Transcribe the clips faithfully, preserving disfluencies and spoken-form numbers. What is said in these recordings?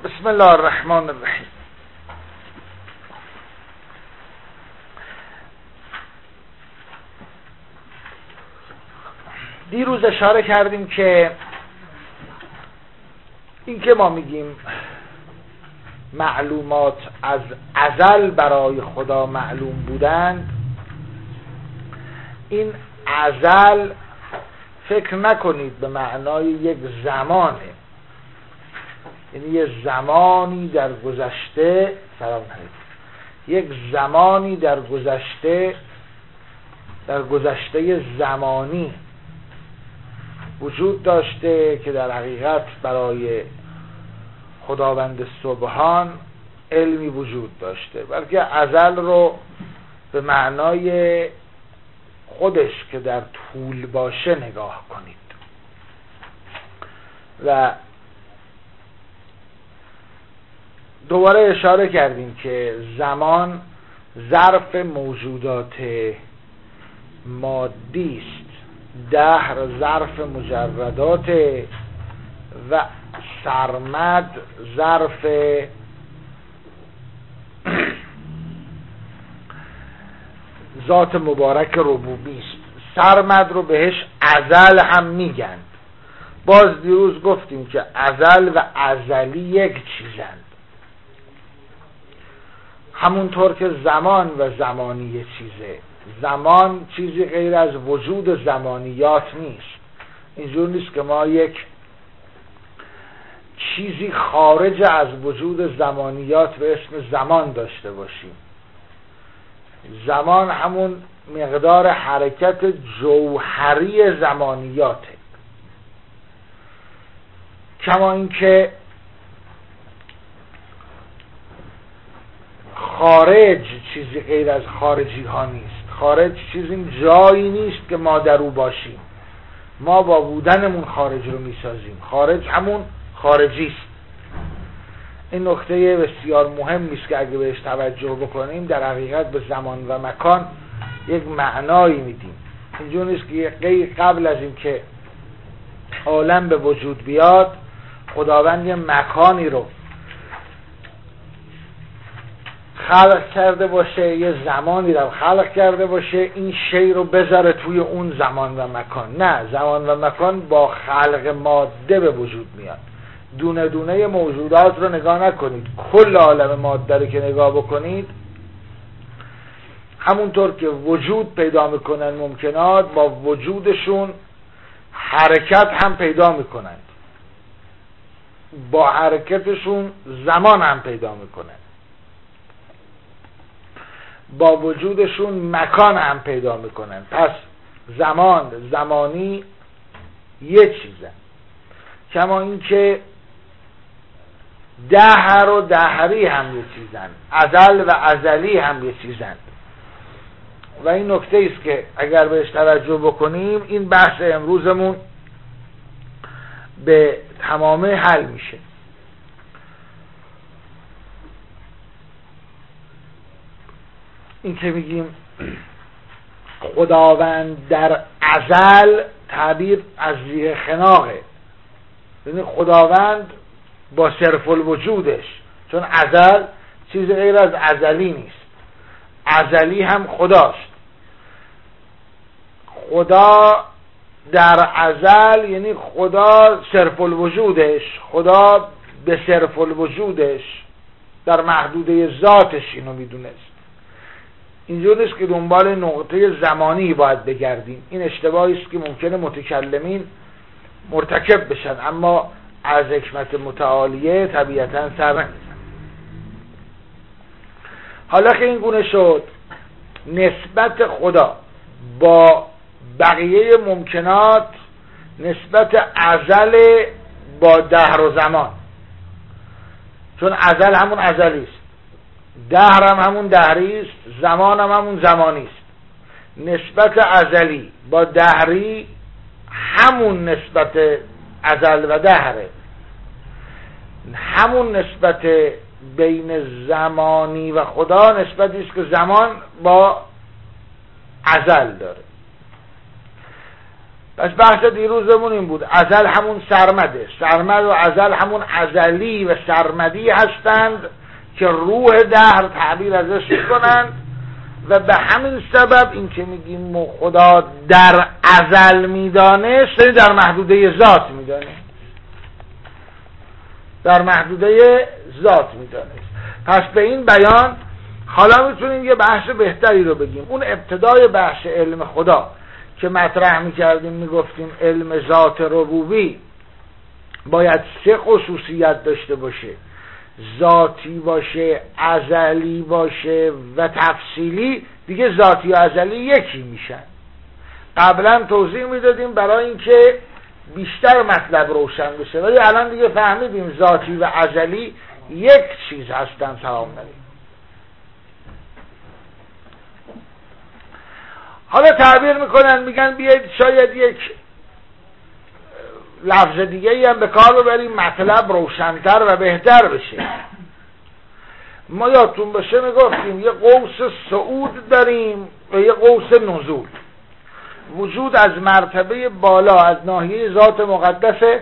بسم الله الرحمن الرحیم. دیروز اشاره کردیم که این که ما میگیم معلومات از ازل برای خدا معلوم بودند، این ازل فکر نکنید به معنای یک زمانه، یعنی یک زمانی در گذشته سلام علیکم یک زمانی در گذشته در گذشته زمانی وجود داشته که در حقیقت برای خداوند سبحان علمی وجود داشته، بلکه ازل رو به معنای خودش که در طول باشه نگاه کنید. و دوباره اشاره کردیم که زمان ظرف موجودات مادی است، دهر ظرف مجردات و سرمد ظرف ذات مبارک ربوبی است. سرمد رو بهش ازل هم میگن. باز دیروز گفتیم که ازل و ازلی یک چیزند، همونطور که زمان و زمانی یک چیزه. زمان چیزی غیر از وجود زمانیات نیست. اینجور نیست که ما یک چیزی خارج از وجود زمانیات به اسم زمان داشته باشیم. زمان همون مقدار حرکت جوهری زمانیاته، کما اینکه خارج چیزی غیر از خارجی ها نیست. خارج چیزی جایی نیست که ما در او باشیم، ما با بودنمون خارج رو میسازیم. خارج همون خارجی است. این نکته بسیار مهمی است که اگه بهش توجه بکنیم در حقیقت به زمان و مکان یک معنایی میدیم. اینجور نیست که قبل از این که عالم به وجود بیاد خداوند یه مکانی رو خلق کرده باشه، یه زمانی رو خلق کرده باشه، این شی رو بذاره توی اون زمان و مکان. نه، زمان و مکان با خلق ماده به وجود میاد. دونه دونه موجودات رو نگاه نکنید، کل عالم ماده رو که نگاه بکنید همونطور که وجود پیدا میکنن ممکنات، با وجودشون حرکت هم پیدا میکنند، با حرکتشون زمان هم پیدا میکنن، با وجودشون مکان هم پیدا میکنن. پس زمان زمانی یه چیزه، کما این که دهر و دهری هم یه چیزن، ازل و ازلی هم یه چیزن. و این نکته است که اگر بهش توجه بکنیم این بحث امروزمون به تمامه حل میشه. این که میگیم خداوند در ازل، تعبیر از زیر خناقه، یعنی خداوند با صرف الوجودش، چون ازل چیز غیر از ازلی نیست، ازلی هم خداست. خدا در ازل یعنی خدا صرف الوجودش، خدا به صرف الوجودش در محدوده ذاتش اینو میدونست. اینجور نیست که دنبال نقطه زمانی باید بگردیم. این اشتباهی است که ممکنه متکلمین مرتکب بشن، اما از حکمت متعالیه طبیعتاً سر نمیزن. حالا که این گونه شد، نسبت خدا با بقیه ممکنات نسبت ازل با دهر و زمان، چون ازل همون ازلی است، دهر هم همون دهری است، زمان هم همون زمانی است. نسبت ازلی با دهری همون نسبت ازل و دهره، همون نسبت بین زمانی و خدا نسبتی است که زمان با ازل داره. پس بحث دیروزمون این بود ازل همون سرمده، سرمد و ازل همون ازلی و سرمدی هستند که روح دهر تعبیر ازش میکنند و به همین سبب این که میگیم خدا در ازل میدانست در محدوده ذات میدانست، در محدوده ذات میدانست. پس به این بیان حالا میتونیم یه بحث بهتری رو بگیم. اون ابتدای بحث علم خدا که مطرح میکردیم میگفتیم علم ذات ربوبی باید سه خصوصیت داشته باشه، ذاتی باشه، ازلی باشه و تفصیلی. دیگه ذاتی و ازلی یکی میشن. قبلا توضیح میدادیم برای اینکه بیشتر مطلب روشن بشه، ولی الان دیگه فهمیدیم ذاتی و ازلی یک چیز هستن تماما. حالا تعبیر میکنن میگن بیاید شاید یک لفظ دیگه ای هم به کار ببریم مطلب روشن‌تر و بهتر بشه. ما یادتون باشه میگفتیم یه قوس صعود داریم و یه قوس نزول. وجود از مرتبه بالا از ناحیه ذات مقدس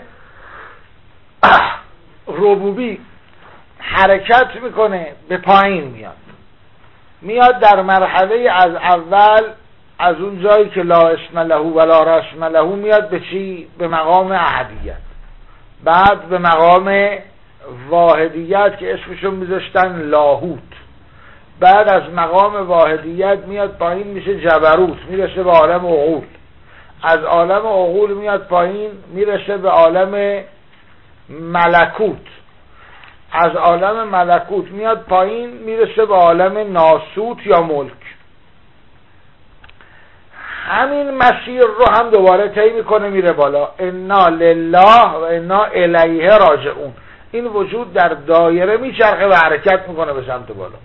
ربوبی حرکت میکنه، به پایین میاد میاد در مرحله از اول از اون جایی که لا اسم له ولا رسم له میاد به چی؟ به مقام احدیت، بعد به مقام واحدیت که اسمشون میذاشتن لاهوت، بعد از مقام واحدیت میاد پایین میشه جبروت، میرسه به عالم عقول، از عالم عقول میاد پایین میرسه به عالم ملکوت، از عالم ملکوت میاد پایین میرسه به عالم ناسوت یا ملک. همین مسیر رو هم دوباره طی میکنه میره بالا. انا لله و انا الیه راجعون. این وجود در دایره میچرخه و حرکت میکنه به سمت بالا.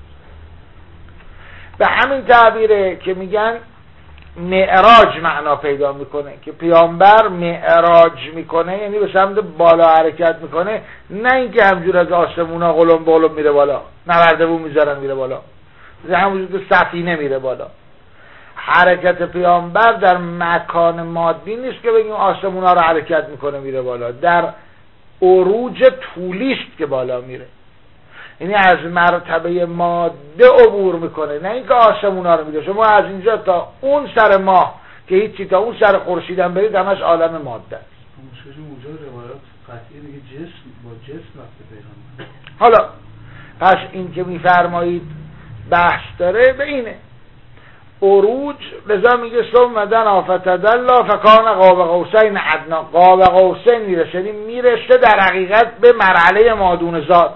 به همین تعبیره که میگن معراج معنا پیدا میکنه که پیامبر معراج میکنه، یعنی به سمت بالا حرکت میکنه، نه اینکه همجور از آسمونا قلم بقلم میره بالا، نوردبون میذارن میره بالا، همونجور که سفینه میره بالا. حرکت پیامبر در مکان مادی نیست که بگیم آسمونا رو حرکت میکنه میره بالا، در عروج طولیست که بالا میره، یعنی از مرتبه ماده عبور میکنه، نه اینکه آسمونا رو میره. شما از اینجا تا اون سر ماه که هیچی، تا اون سر خورشید هم برید همش عالم ماده است. مشکل اونجا روایات قطعی دیگه جسم با جسم رفته پیغمبر. حالا پس این که میفرمایید بحث داره به اینه عروج، لذا میگه ثم دنا فتدلی فکان قاب قوسین ادنا. قاب قوسین میرسه، یعنی میرسه در حقیقت به مرحله مادون ذات.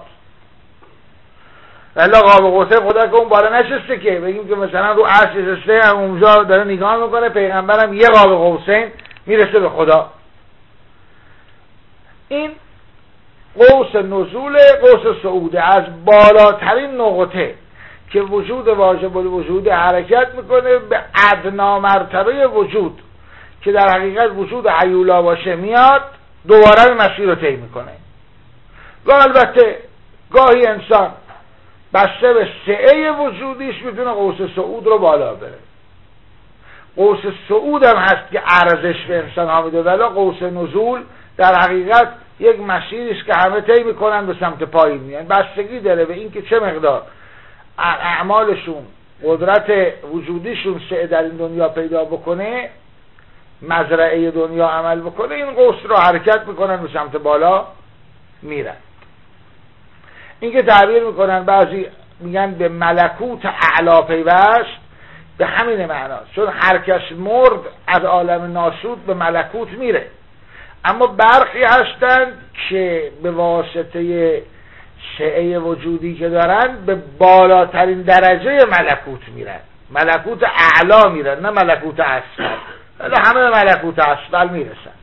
الا قاب قوسین خدا که اون بالا نشسته که بگیم که مثلا رو عرش نشسته اونجا داره نگاه میکنه، پیغمبرم یه قاب قوسین میرسه به خدا. این قوس نزول، قوس صعوده، از بالاترین نقطه که وجود واجب الوجود حرکت میکنه به ادنا مرتبه وجود که در حقیقت وجود حیولا باشه میاد، دوباره مسیر رو طی میکنه. و البته گاهی انسان بسته به سعه وجودیش میتونه قوس صعود رو بالا بره. قوس صعود هم هست که ارزش به انسان ها میده، ولی قوس نزول در حقیقت یک مسیریست که همه طی میکنن به سمت پایین میان. بستگی داره به این که چه مقدار اعمالشون، قدرت وجودیشون سعه در این دنیا پیدا بکنه، مزرعه دنیا عمل بکنه، این قوس رو حرکت میکنن به سمت بالا میرن. این که تعبیر میکنن بعضی میگن به ملکوت اعلا پیوست، به همین معناست، چون هر کس مرد از عالم ناسوت به ملکوت میره، اما برخی هستند که به واسطه سعه وجودی که دارن به بالاترین درجه ملکوت میرن، ملکوت اعلا میرن، نه ملکوت اسفل. ولی همه ملکوت اسفل میرسن.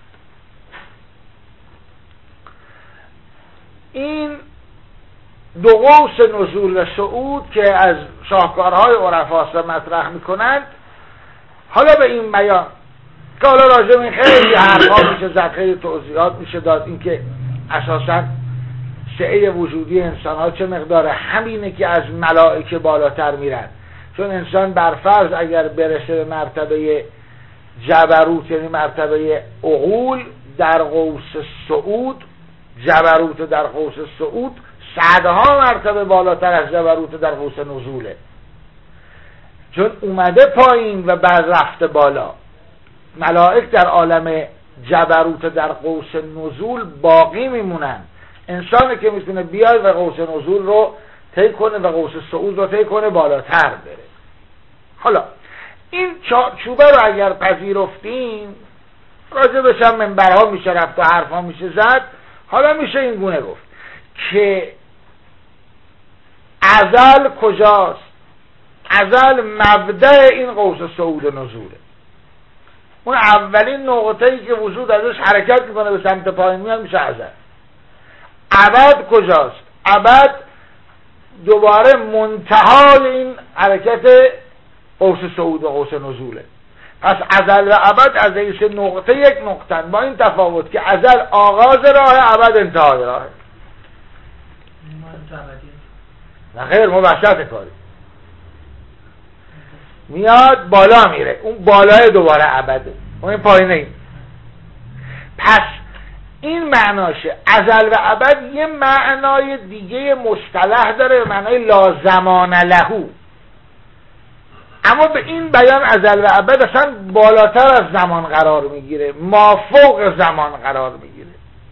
این دو قوس نزول و صعود که از شاهکارهای عرفاست و مطرح میکنند. حالا به این بیان که حالا راجع به خیلی حرفا میشه زد، خیلی توضیحات میشه داد، این که اساساً سعه وجودی انسان ها چه مقداره، همینه که از ملائکه بالاتر میرن. چون انسان برفرض اگر برسه به مرتبه جبروت یعنی مرتبه عقول در قوس صعود، جبروت در قوس صعود صدها مرتبه بالاتر از جبروت در قوس نزوله، چون اومده پایین و بعد رفته بالا. ملائک در عالم جبروت در قوس نزول باقی میمونن، انسانی که میتونه بیاد و قوس نزول رو طی کنه و قوس صعود رو طی کنه بالاتر بره. حالا این چوبه رو اگر پذیرفتیم راجع بهش هم منبرها میشه رفت و حرفها میشه زد. حالا میشه این گونه گفت که ازل کجاست؟ ازل مبدأ این قوس صعود و نزوله، اون اولین نقطه‌ای که وجود ازش حرکت میکنه به سمت پایین میاد میشه ازل. ابد کجاست؟ ابد دوباره منتهای این حرکت قوس صعود و قوس نزوله. پس ازل و ابد از حیث نقطه یک نقطه، با این تفاوت که ازل آغاز راه، ابد انتهای راه. نه خیر، مباشرت کاری میاد بالا میره، اون بالای دوباره ابده، اون این پایینه. این پس این معناشه. ازل و ابد یه معنای دیگه مصطلح داره، معنای لازمان لهو، اما به این بیان ازل و ابد اصلا بالاتر از زمان قرار میگیره، مافوق زمان قرار میگیره.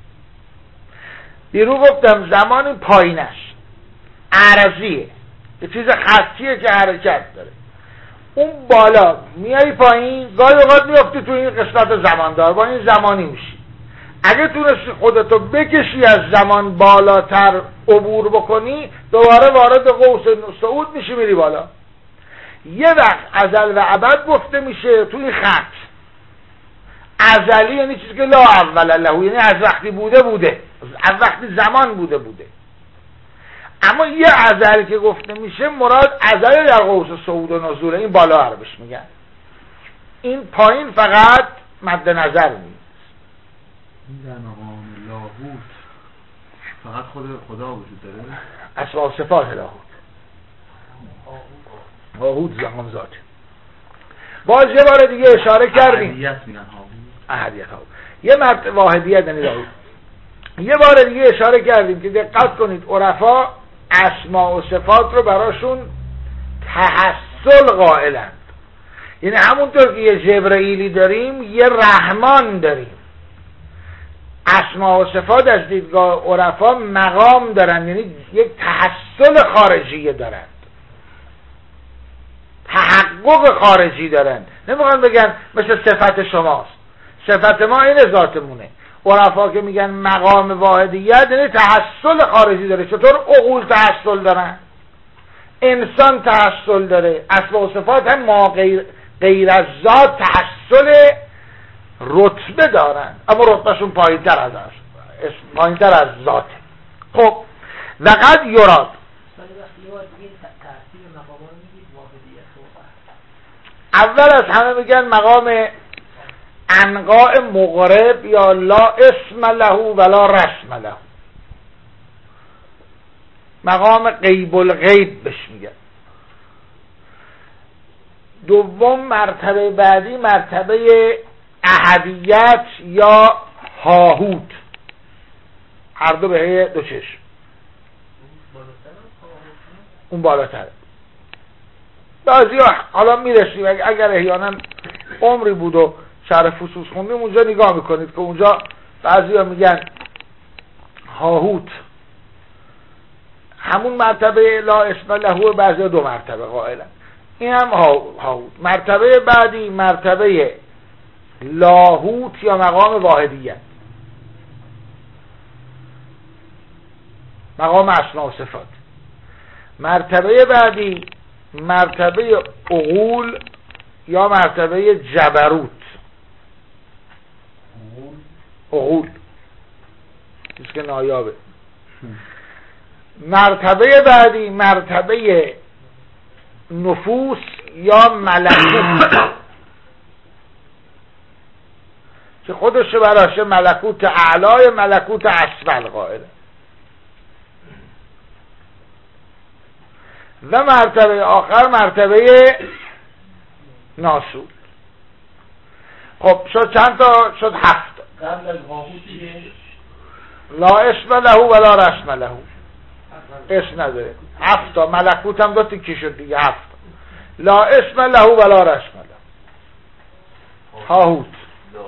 دیرو گفتم زمان پایینش عرضیه، یه چیز خطیه که حرکت داره. اون بالا میای پایین، گاهی اوقات میافتی تو این قسمت زماندار، با این زمانی میشی. اگه تونستی خودتو بکشی از زمان بالاتر عبور بکنی، دوباره وارد قوس صعود میشی، میری بالا. یه وقت ازل و ابد گفته میشه تو این خط. ازلی یعنی چیزی که لا اول له، یعنی از وقتی بوده بوده، از وقتی زمان بوده بوده. اما یه ازل که گفته میشه مراد ازل در قوس صعود و نزول، این بالا عربش میگن. این پایین فقط مد نظر نیست. این در مقام لاهوت فقط خود خدا وجود داره؟ اسماء و صفات لاهوت، لاهوت زمان ذات. باز یه بار دیگه اشاره کردیم احدیت میگن ها، احدیت ها، یه مرد واحدیت یعنی لاهوت. یه بار دیگه اشاره کردیم که دقت کنید عرفا اسماء و صفات رو براشون تحصل قائلند، یعنی همونطور که یه جبرئیلی داریم یه رحمان داریم. اسماء و صفات از دیدگاه عرفا مقام دارن، یعنی یک تحصل خارجی دارن، تحقق خارجی دارن. نمیخوان بگن مثل صفت شماست، صفت ما این ذاتمونه. عرفا که میگن مقام واحدیت یعنی تحصل خارجی داره. چطور عقول تحصل دارن؟ انسان تحصل داره. اسماء و صفات هم ما غیر, غیر از ذات تحصل رتبه دارن، اما رتبهشون پایین تر از است، پایین تر از ذاته. خب وقد یراد، اول از همه میگن مقام انقاء مغرب یا لا اسم له ولا رسم له، مقام غیب الغیب بهش میگن. دوم مرتبه بعدی مرتبه احدیت یا هاهوت، هر دو به دو چشم، اون بالاتره. بعضی حالا میرسیم اگر احیانا عمری بود و شرح فصوص خوندیم اونجا نگاه میکنید که اونجا بعضی ها میگن هاهوت همون مرتبه لا اسم له، بعضی ها دو مرتبه قائلن، این هم هاهوت. مرتبه بعدی مرتبه لاهوت یا مقام واحدیت، مقام اسماء و صفات. مرتبه بعدی مرتبه عقول یا مرتبه جبروت، عقول چیز که نایابه. مرتبه بعدی مرتبه نفوس یا ملکوت که خودش براشه ملکوت اعلای ملکوت اسفل قائله. و مرتبه آخر مرتبه ناسوت. خب شد چند تا؟ شد هفت. قبل از لاهوت دیگه لا اسم له ولا رسم له، اسم نداره. هفت تا. ملکوت هم دو تیکه شد دیگه، هفت. لا اسم له ولا رسم له. هاهوت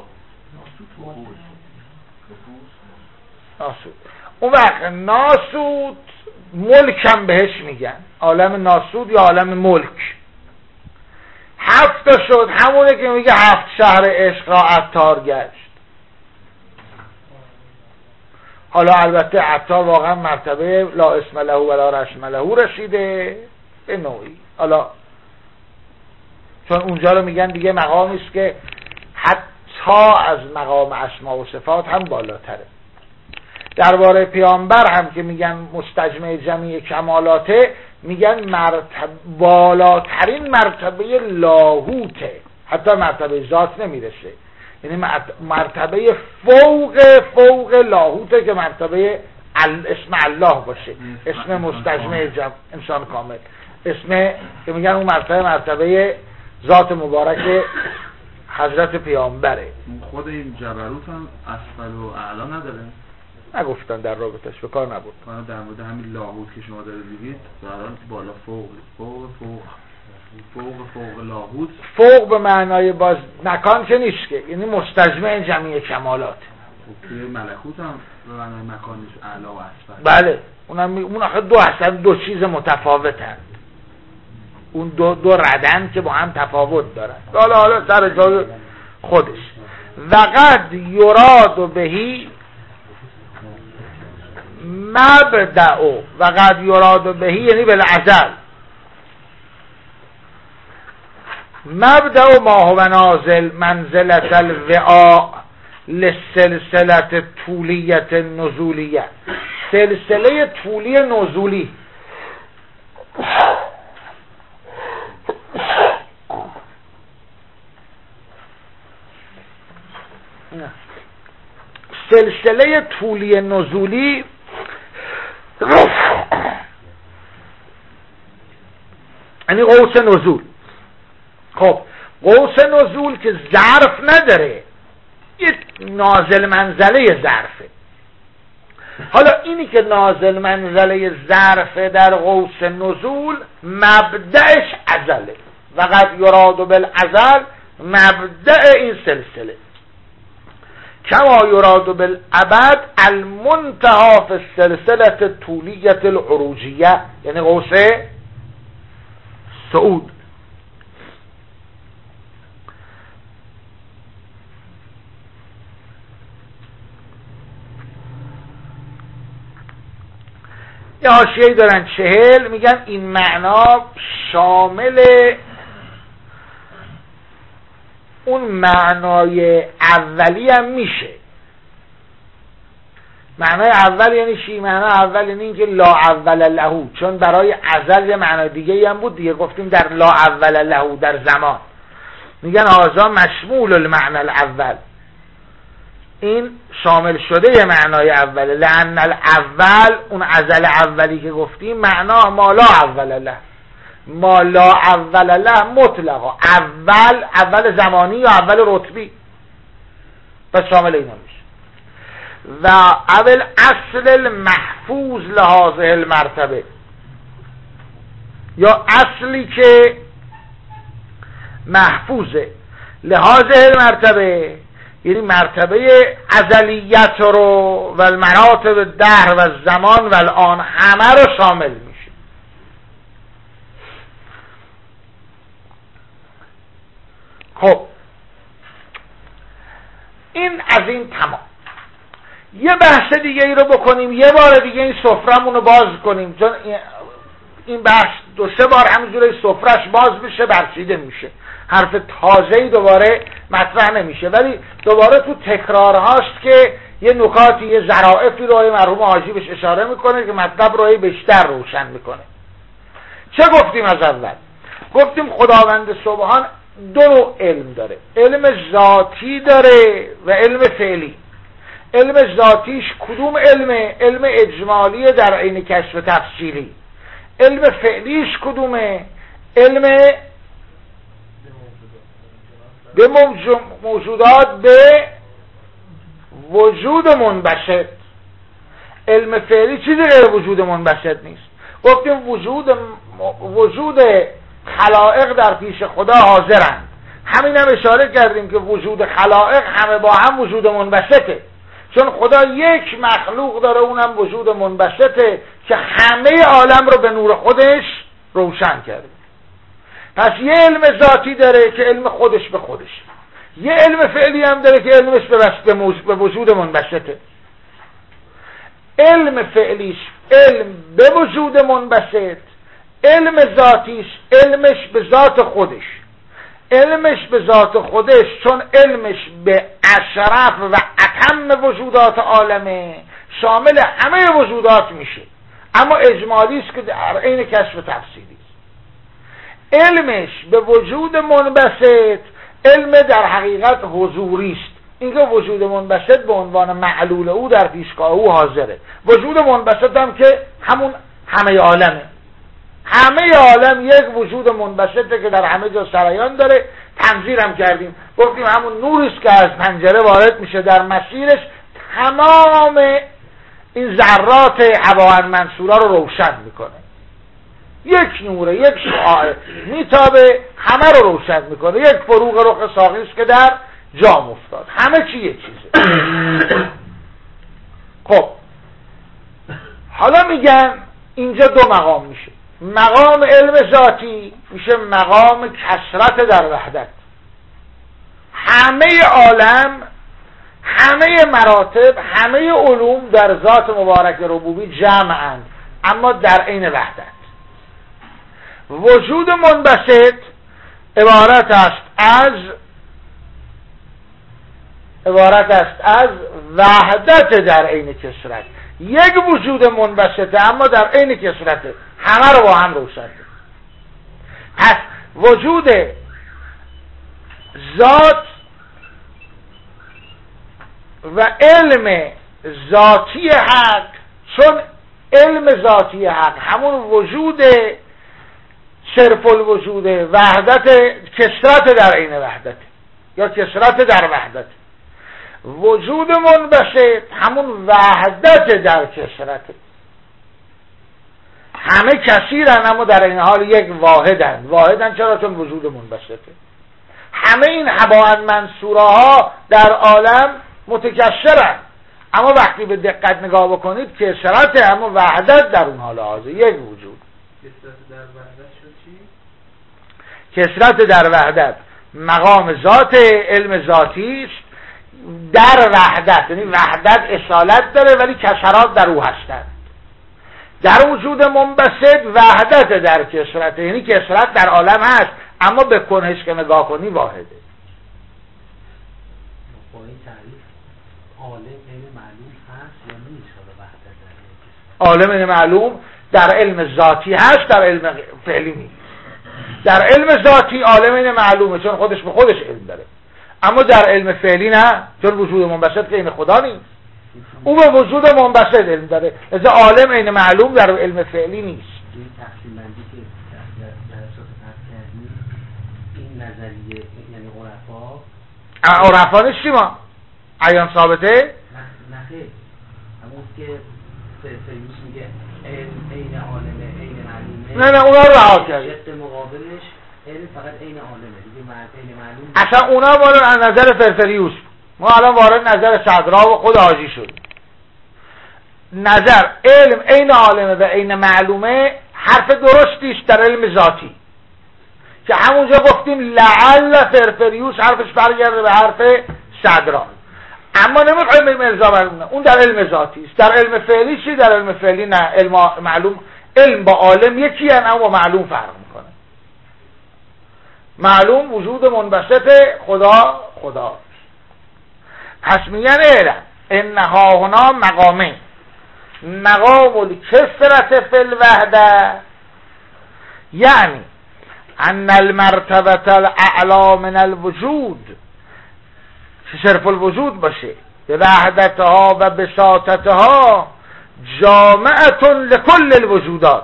ناسوت. اون وقت ناسوت ملک هم بهش میگن، عالم ناسوت یا عالم ملک. هفت تا شد، همونه که میگه هفت شهر عشق را عطار گشت. حالا البته عطار واقعا مرتبه لا اسم له ولا رسم له رسیده به نوعی، حالا چون اونجا رو میگن دیگه مقامی است که حتی از مقام اسما و صفات هم بالاتره. درباره پیامبر هم که میگن مستجمع جمیع کمالاته، میگن مرتبه بالاترین مرتبه لاهوته، حتی مرتبه ذات نمیرسه، یعنی مرتبه فوق فوق لاهوته که مرتبه اسم الله باشه، اسم مستجمع جمع انسان کامل، اسم که میگن اون مرتبه مرتبه ذات مبارک حضرت پیامبره. خود این جبروت هم اسفل و اعلا نداره؟ نگفتن در رابطش، به کار نبود. من در مورد همین لاهوت که شما دارید میگید برای بالا فوق فوق فوق فوق فوق لاهوت، فوق به معنای باز مکان که نیست که، یعنی مستجمع جمیع کمالات. توی ملکوت هم به معنای مکان نیست، اعلا و اسفل. بله اونم اون آخه دو اصلا دو چیز متفاوتن، اون دو دو ردن که با هم تفاوت دارن. حالا حالا سر جای خودش. وقد یراد بهی مبدأ، وقد یراد بهی یعنی بالازل، مبدأ ما هو نازل منزلت الوعاء لسلسلت طولیت نزولیه، سلسله طولی نزولی. سلسله طولی نزولی یعنی قوس نزول. خب قوس نزول که ظرف نداره، یک نازل منزله ظرفه. حالا اینی که نازل منزله ظرفه در قوس نزول مبدأش ازله، وقد یراد بالازل مبدأ این سلسله، کما یراد بالابد المنتهى فی السلسله طولیت العروجیه، یعنی قوس صعود. یه حاشیه‌ای دارن چهل، میگن این معنا شامل اون معنای اولی هم میشه. معنای اول یعنی چی؟ معنای اول یعنی اینکه لا اول له، چون برای ازل یه معنای دیگه هم بود دیگه، گفتیم در لا اول له در زمان، میگن آزا مشمول المعنی الاول، این شامل شده یه معنای اوله، لأن الاول اون ازل اولی که گفتیم معنا ما لا اول له، ما لا اول له مطلقا، اول اول زمانی یا اول رتبی، پس شامل اینا میشه. و اول اصل المحفوظ لهذه المرتبه، یا اصلی که محفوظه لهذه المرتبه، یعنی مرتبه ازلیت رو و المراتب دهر و زمان و الان همه رو شامل میشه. خب این از این تمام. یه بحث دیگه ای رو بکنیم، یه بار دیگه این سفرمون رو باز کنیم، چون این بحث دو سه بار همینجوری سفرش باز میشه برچیده میشه، حرف تازه‌ای دوباره مطرح نمیشه، ولی دوباره تو تکرارهاست که یه نکاتی یه ظرافی رو مرحوم حاجی بهش اشاره میکنه که مطلب رو بیشتر روشن میکنه. چه گفتیم از اول؟ گفتیم خداوند سبحان دو نوع علم داره، علم ذاتی داره و علم فعلی. علم ذاتیش کدوم علمه؟ علم اجمالی در عین کشف تفصیلی. علم فعلیش کدومه؟ علم به موجودات به وجود منبسط. علم فعلی چیزی غیر وجود منبسط نیست. گفتیم وجود وجود خلائق در پیش خدا حاضرند. همین هم اشاره کردیم که وجود خلائق همه با هم وجود منبسطه، چون خدا یک مخلوق داره، اونم وجود منبسطه که همه عالم رو به نور خودش روشن کرده. پس یه علم ذاتی داره که علم خودش به خودش، یه علم فعلی هم داره که علمش به, به وجود منبسطه. علم فعلیش علم به وجود منبسط، علم ذاتیش علمش به ذات خودش. علمش به ذات خودش چون علمش به اشرف و اتم وجودات عالمه، شامل همه وجودات میشه، اما اجمالی است که در عین کشف تفصیلی است. علمش به وجود منبسط علم در حقیقت حضوری است. اینکه وجود منبسط به عنوان معلول او در پیشگاه او حاضره. وجود منبسط هم که همون همه عالمه. همه عالم یک وجود منبسطه که در همه جا سرایان داره. تنظیر هم کردیم، گفتیم همون نوریست که از پنجره وارد میشه، در مسیرش تمام این ذرات هوا منصوره رو روشن میکنه. یک نوره، یک شعاع میتابه، همه رو روشن میکنه. یک فروغ رخ ساقی است که در جام افتاد. همه چی یک چیزه. خب حالا میگن اینجا دو مقام میشه. مقام علم ذاتی میشه مقام کثرت در وحدت. همه عالم، همه مراتب، همه علوم در ذات مبارک ربوبی جمعند، اما در عین وحدت. وجود منبسط عبارت است از عبارت است از وحدت در عین کثرت. یک وجود منبسطه اما در عین کثرته، همه رو با هم روشن. پس وجود ذات و علم ذاتی حق، چون علم ذاتی حق همون وجود صرف الوجود، وحدت کثرت در عین وحدت یا کثرت در وحدت. وجود منبسط همون وحدت در کثرت. همه کثیرن اما در این حال یک واحدن. واحدن چرا؟ چون وجود منبسطه. همه این هوا منصوره ها در عالم متکثرن، اما وقتی به دقت نگاه بکنید کثرت اما وحدت در اون حال حاضر، یک وجود. کثرت در وحدت شد چی؟ کثرت در وحدت مقام ذات علم ذاتی است در وحدت، یعنی وحدت اصالت داره ولی کثرات در او هستند. در وجود منبسط وحدت در کثرت، یعنی کثرت در عالم هست اما به کنهش که نگاه کنی واحده. با این تعریف عالم علم معلوم هست یا نیست؟ وحدت در عالم علم معلوم در علم ذاتی هست، در علم فعلی نیست. در علم ذاتی عالم علم معلومه چون خودش به خودش علم داره، اما در علم فعلی نه، چون وجود منبسط که این خدا نیست، او به وجود منبسط علم داره. لذا عالم عین معلوم در علم فعلی نیست. این تقسیم بندی که در اساس فرض کردیم، این نظریه یعنی عرفا عرفا نیست چی ما؟ عیان ثابته؟ نه خیر، همون که فیروز میگه عین عالمه عین معلومه. نه نه اونا رو رها کردیم. شق مقابلش علم فقط عین عالمه دیگه، عین معلوم. اصلا اونا بالا از نظر فرفریوس، ما الان وارد نظر صدرا و خود حاجی شدیم. نظر علم عین عالمه و عین معلومه حرف درستیش در علم ذاتی که همونجا گفتیم لعل فرفریوس حرفش برگرده به حرف صدرا، اما نمیخوایم ارجاع برمونه. اون در علم ذاتی است. در علم فعلی چی؟ در علم فعلی نه، علم معلوم، علم با عالم یکی هن اما معلوم فرق میکنه. معلوم وجود منبسط خدا خدا. پس میگن علم انها هنا مقامه، مقام الکثرت فی الوحده، یعنی ان المرتبه الاعلا من الوجود که صرف الوجود باشه، به وحدتها و بساطتها جامعه لکل الوجودات.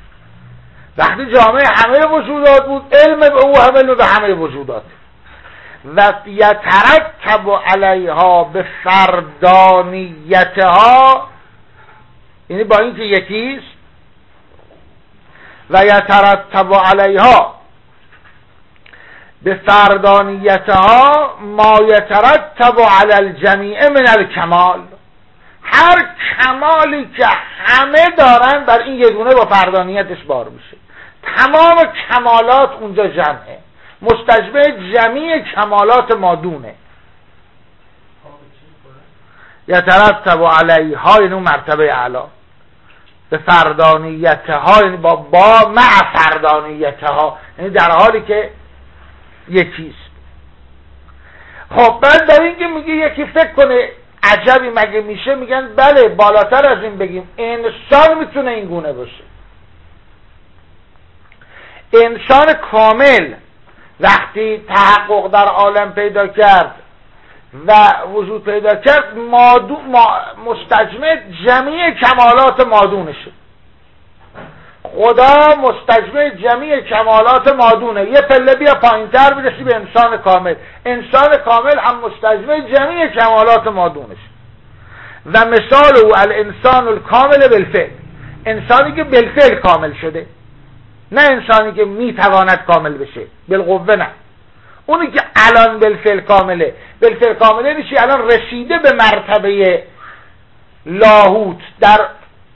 وقتی جامعه همه وجودات بود، علم به او هم علم به همه وجودات. و یترتب علیها به فردانیتها، یعنی با اینکه یکیست، و یترتب علیها به فردانیتها ما یترتب علی الجمیع من الکمال، هر کمالی که همه دارن بر این یه دونه با فردانیتش بار میشه. تمام کمالات اونجا جمعه، مستجمع جمیع کمالات مادونه. یترتب علیها یعنی اون مرتبه اعلی، به فردانیتها یعنی با با مع فردانیتها، یعنی در حالی که یکیست. خب بعد در این که میگه یکی فکر کنه عجبی مگه میشه، میگن بله بالاتر از این بگیم انسان میتونه این گونه باشه. انسان کامل وقتی تحقق در عالم پیدا کرد و وجود پیدا کرد، مادو مستجمع جمیع کمالات مادونشه. خدا مستجمع جمیع کمالات مادونه. یه پله بیا پایین تر برسی به انسان کامل. انسان کامل هم مستجمع جمیع کمالات مادونشه. و مثال او الانسان الکامل بالفعل، انسانی که بالفعل کامل شده، نه انسانی که میتواند کامل بشه بالقوه، نه اونی که الان بالفعل کامله. بالفعل کامله نیشی الان رسیده به مرتبه لاهوت، در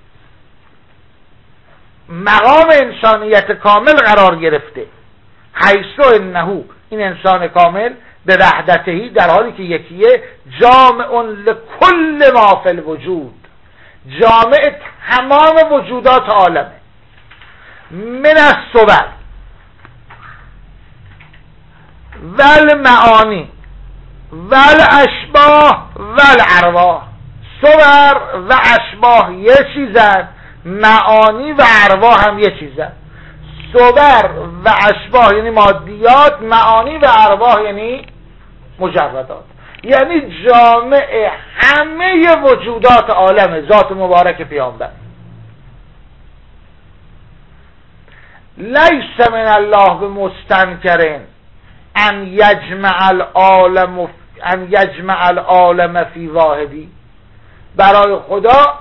مقام انسانیت کامل قرار گرفته. حیث انه، این انسان کامل به وحدتهی، در حالی که یکیه، جامع لکل ما فی الوجود، جامع تمام وجودات عالمه. من الصور والمعانی والاشباه والارواح. صور و اشباه یه چیزن، معانی و ارواح هم یه چیزن. صور و اشباه یعنی مادیات، معانی و ارواح یعنی مجردات، یعنی جامع همه وجودات عالم ذات مبارک پیامبر. لیس من الله بمستنکرین ان یجمع العالم ان یجمع العالم فی واحدی. برای خدا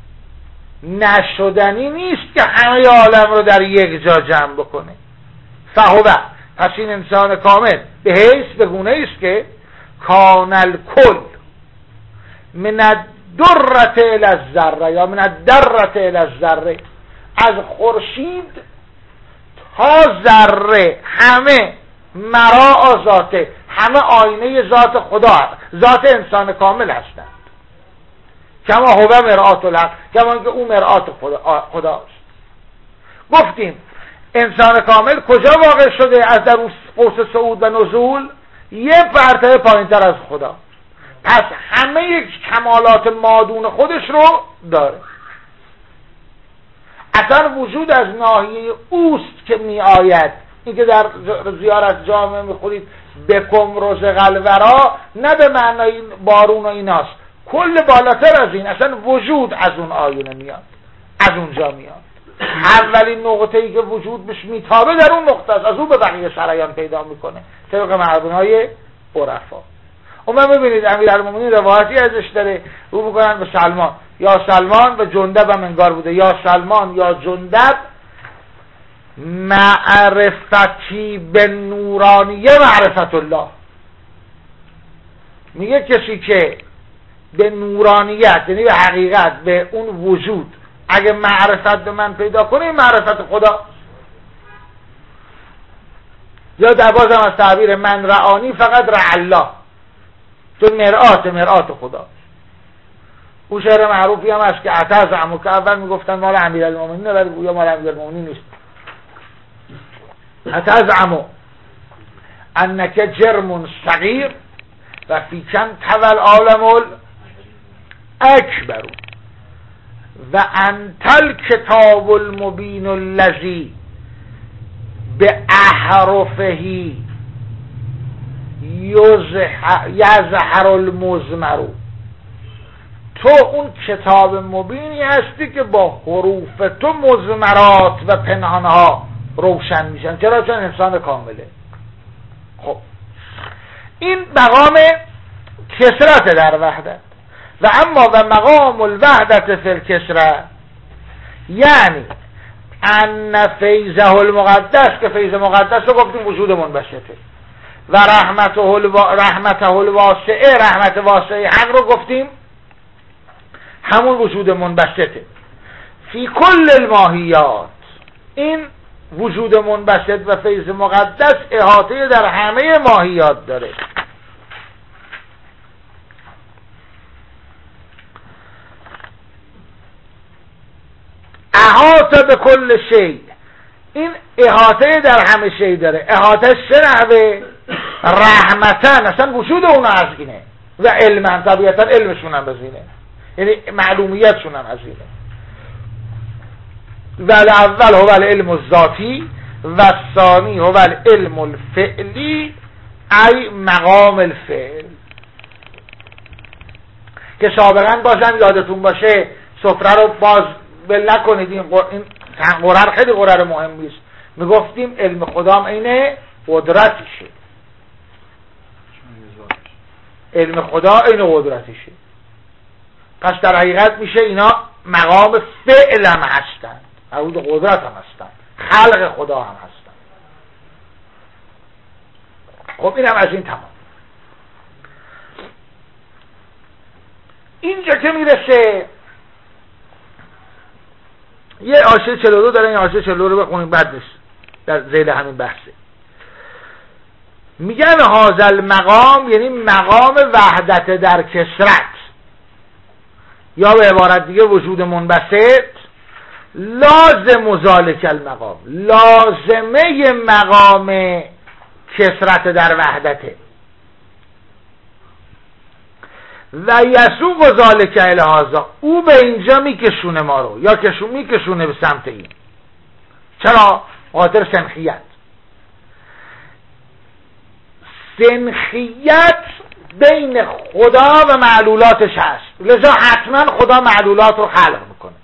نشدنی نیست که همه عالم رو در یک جا جمع بکنه. فهو، پس این انسان کامل به حیث به گونه است که کان الکل من الدرة الی الذره یا من الدرة الی الذره، از خورشید تا ذره همه مرا ذاته، همه آینه ذات خدا، ذات انسان کامل هستند. کما هو مرآت الحق، کما که او مرآت خدا خداست. گفتیم انسان کامل کجا واقع شده؟ از در قوس صعود و نزول، یه مرتبه پایینتر از خدا. پس همه یک کمالات مادون خودش رو داره. اصلا وجود از ناحیه اوست که می آید. این که در زیارت جامعه می خورید بکم رزق الورا، نه به معنای بارون و ایناست، کل بالاتر از این. اصلا وجود از اون آینه میاد، از اونجا میاد. اولین نقطه‌ای که وجود بهش میتابه در اون نقطه است، از اون به بقیه سرایان پیدا میکنه طبق مردونهای عرفا. اما ببینید امیرالمومنین روایتی ازش داره، رو میکنن به سلمان، یا سلمان، و جندب هم انگار بوده، یا سلمان یا جندب، معرفتی به نورانیه معرفت الله. میگه کسی که به نورانیت یعنی به حقیقت، به اون وجود اگه معرفت به من پیدا کنه، این معرفت خدا. یا در بازم از تعبیر من رعانی فقط رع الله، تو مرآت مرآت خدا. اون شعر معروفی هم هست که اتزعم، که اول میگفتن مال امیرالمومنین ولی گویا مال امیرالمومنین نیست. اتزعم انک جرم صغیر و فی کم تول عالم اکبر و انتل کتاب المبین الذی به احرفهی یظهر المضمر. تو اون کتاب مبینی هستی که با حروف تو مضمرات و پنهانها روشن میشن. چرا؟ چون انسان کامله. خب این مقام کسرت در وحدت. و اما و مقام الوحدت فی الکسرت یعنی ان فیضه المقدس، که فیض مقدس رو گفتیم وجود منبسطه، و رحمته الوا... رحمته الواسعه، رحمت واسعه حق رو گفتیم همون وجود منبسطه. فی کل الماهیات، این وجود منبسط و فیض مقدس احاطه در همه ماهیات داره. احاطه به کل شی، این احاطه در همه شی داره. احاطه سه نحوه: رحمتن، اصلا وجود اونا از اینه، و علمن، طبیعتا علمشون هم از اینه، یعنی معلومیتشون هم از اینه. و الاول هو العلم الذاتی و الثانی هو العلم الفعلی، ای مقام الفعل، که سابقا بازم یادتون باشه سفره رو باز بل نکنید، این قرار خیلی قرار مهمی است. میگفتیم علم خدا عین قدرتشه، علم خدا عین قدرتشه. پس در حقیقت میشه اینا مقام فعل هم هستن، حدود قدرت هم هستن، خلق خدا هم هستن. خب اینم از این تمام. اینجا که میرسه یه آیه چهل و دو داره، این آیه چهل و دو رو بخونیم بعد نیست در ذیل همین بحثه. میگن هازل مقام یعنی مقام وحدت در کسرت، یا به عبارت دیگه وجود منبسط. لازم ذالک المقام، لازمه مقام کسرت در وحدته. و یسوق ذالک الهذا، او به اینجا میکشونه ما رو، یا کشون میکشونه به سمت این. چرا؟ خاطر سنخیت. سنخیت بین خدا و معلولاتش هست، لذا حتما خدا معلولات رو خلق میکنه.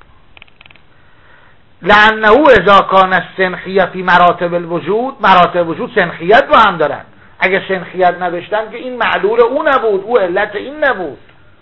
لانه اذا کان السنخیه فی مراتب الوجود، مراتب وجود سنخیت با هم دارن. اگه سنخیت نداشتن که این معلول او نبود، او علت این نبود.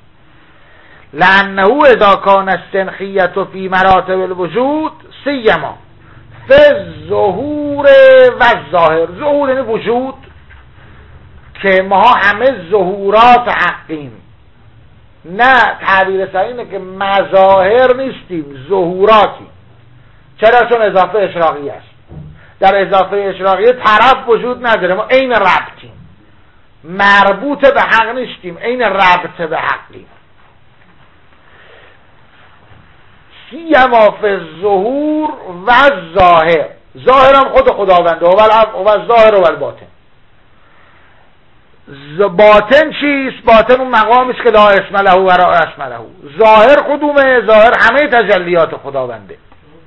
لانه اذا کان السنخیه فی مراتب الوجود سیما فی الظهور و الظاهر. ظهور یعنی وجود، که ما همه ظهورات حقیم، نه تعبیر صحیح اینه که مظاهر نیستیم، ظهوراتی. چرا؟ چون اضافه اشراقی است. در اضافه اشراقی طرف وجود نداره، ما عین ربطیم، مربوط به حق نیستیم، عین ربط به حقیم. سیما فی الظهور و الظاهر، ظاهر هم خود خداونده، و الظاهر و الباطن. باطن چیست؟ باطن اون مقامی است که لا اسم له و را اسم له. ظاهر کدومه؟ ظاهر همه تجلیات خداونده.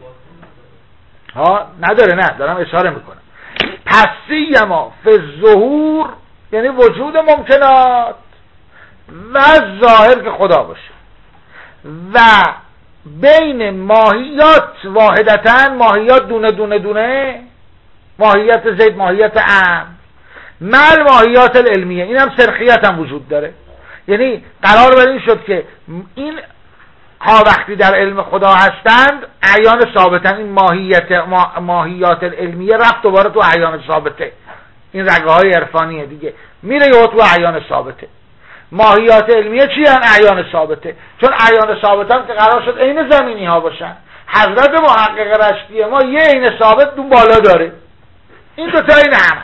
ها نداره، نه دارم اشاره میکنم. پس سیما فی الظهور یعنی وجود ممکنات، و ظاهر که خدا باشه، و بین ماهیات واحدتن، ماهیات دونه دونه دونه، ماهیت زید، ماهیت ام، مل ماهیات العلمیه. این هم سرخیت هم وجود داره. یعنی قرار بر این شد که این ها وقتی در علم خدا هستند اعیان ثابتن. این ماهیت ما ماهیات العلمیه رفت دوباره تو اعیان ثابته. این رگه های عرفانیه دیگه، میره یه تو اعیان ثابته. ماهیات علمیه چی هن؟ اعیان ثابته. چون اعیان ثابتن که قرار شد عین زمینی ها باشن. حضرت محقق رشتی ما یه عین ثابت دون بالا داره. این دو تا این همه.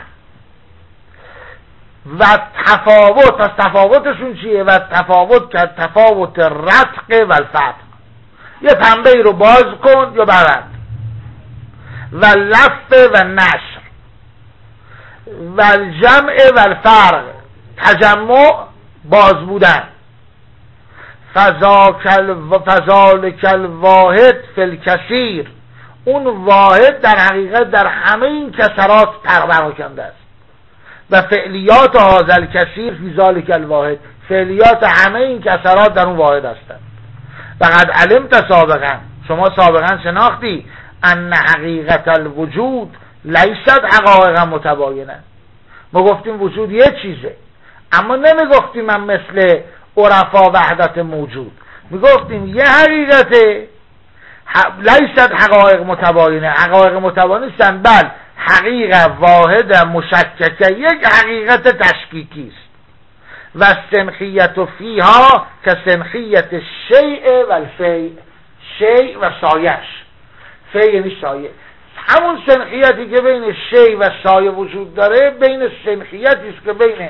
و تفاوت، پس تفاوتشون چیه؟ و تفاوت که تفاوت رتق و الفتق، یه پنبه رو باز کن یا برد، و لف و نشر و الجمع و الفرق، تجمع باز بودن. فذالک الواحد فی الکثیر، اون واحد در حقیقت در همه این کسرات پراکنده است. و فعلیات هذا الکثیر فی ذالک الواحد، فعلیات همه این کسرات در اون واحد هستند. فقد علمت سابقا، شما سابقا شناختی، ان حقیقت الوجود لیست حقایق متباینه. ما گفتیم وجود یه چیزه، اما نمیگفتیم من مثل عرفا وحدت موجود، میگفتیم یه حقیقته لیست حقایق متباینه، حقایق متباینه نیستن، بل حقیقت واحد مشککه، یک حقیقت تشکیکی است و سنخیت و فیها که سنخیت شیء و الفیء، شیء و سایش، فیء یعنی سایه، همون سنخیتی که بین شیء و سایه وجود داره بین سنخیتی است که بین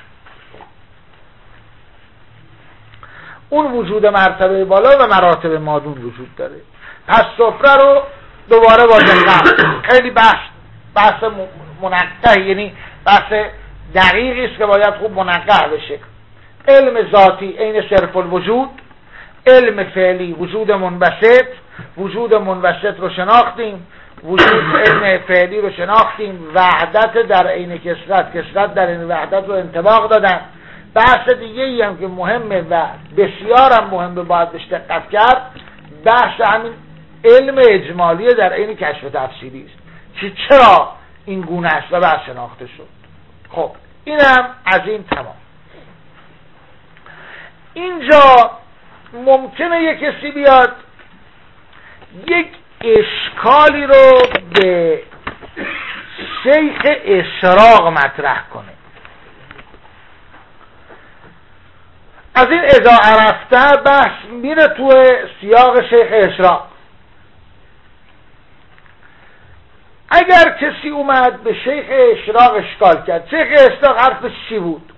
اون وجود مرتبه بالا و مراتب مادون وجود داره. پس سفره رو دوباره با دقت، خیلی بحث بحث منقح، یعنی بحث دقیقی است که باید خوب منقح بشه. علم ذاتی عین صرف الوجود، علم فعلی وجود منبسط، وجود منبسط رو شناختیم، وجود علم فعلی رو شناختیم، وحدت در عین کثرت، کثرت در عین وحدت رو انطباق دادن. بحث دیگه ای هم که مهمه و بسیار هم مهمه باید بهش دقت کرد، بحث همین علم اجمالی در عین کشف تفصیلی است که چرا این گونه است و بعد شناخته شد. خب اینم از این تمام. اینجا ممکنه یک کسی بیاد یک اشکالی رو به شیخ اشراق مطرح کنه. از این اذا عرفته بحث میره تو سیاق شیخ اشراق. اگر کسی اومد به شیخ اشراق اشکال کرد، شیخ اشراق حرفش چی بود؟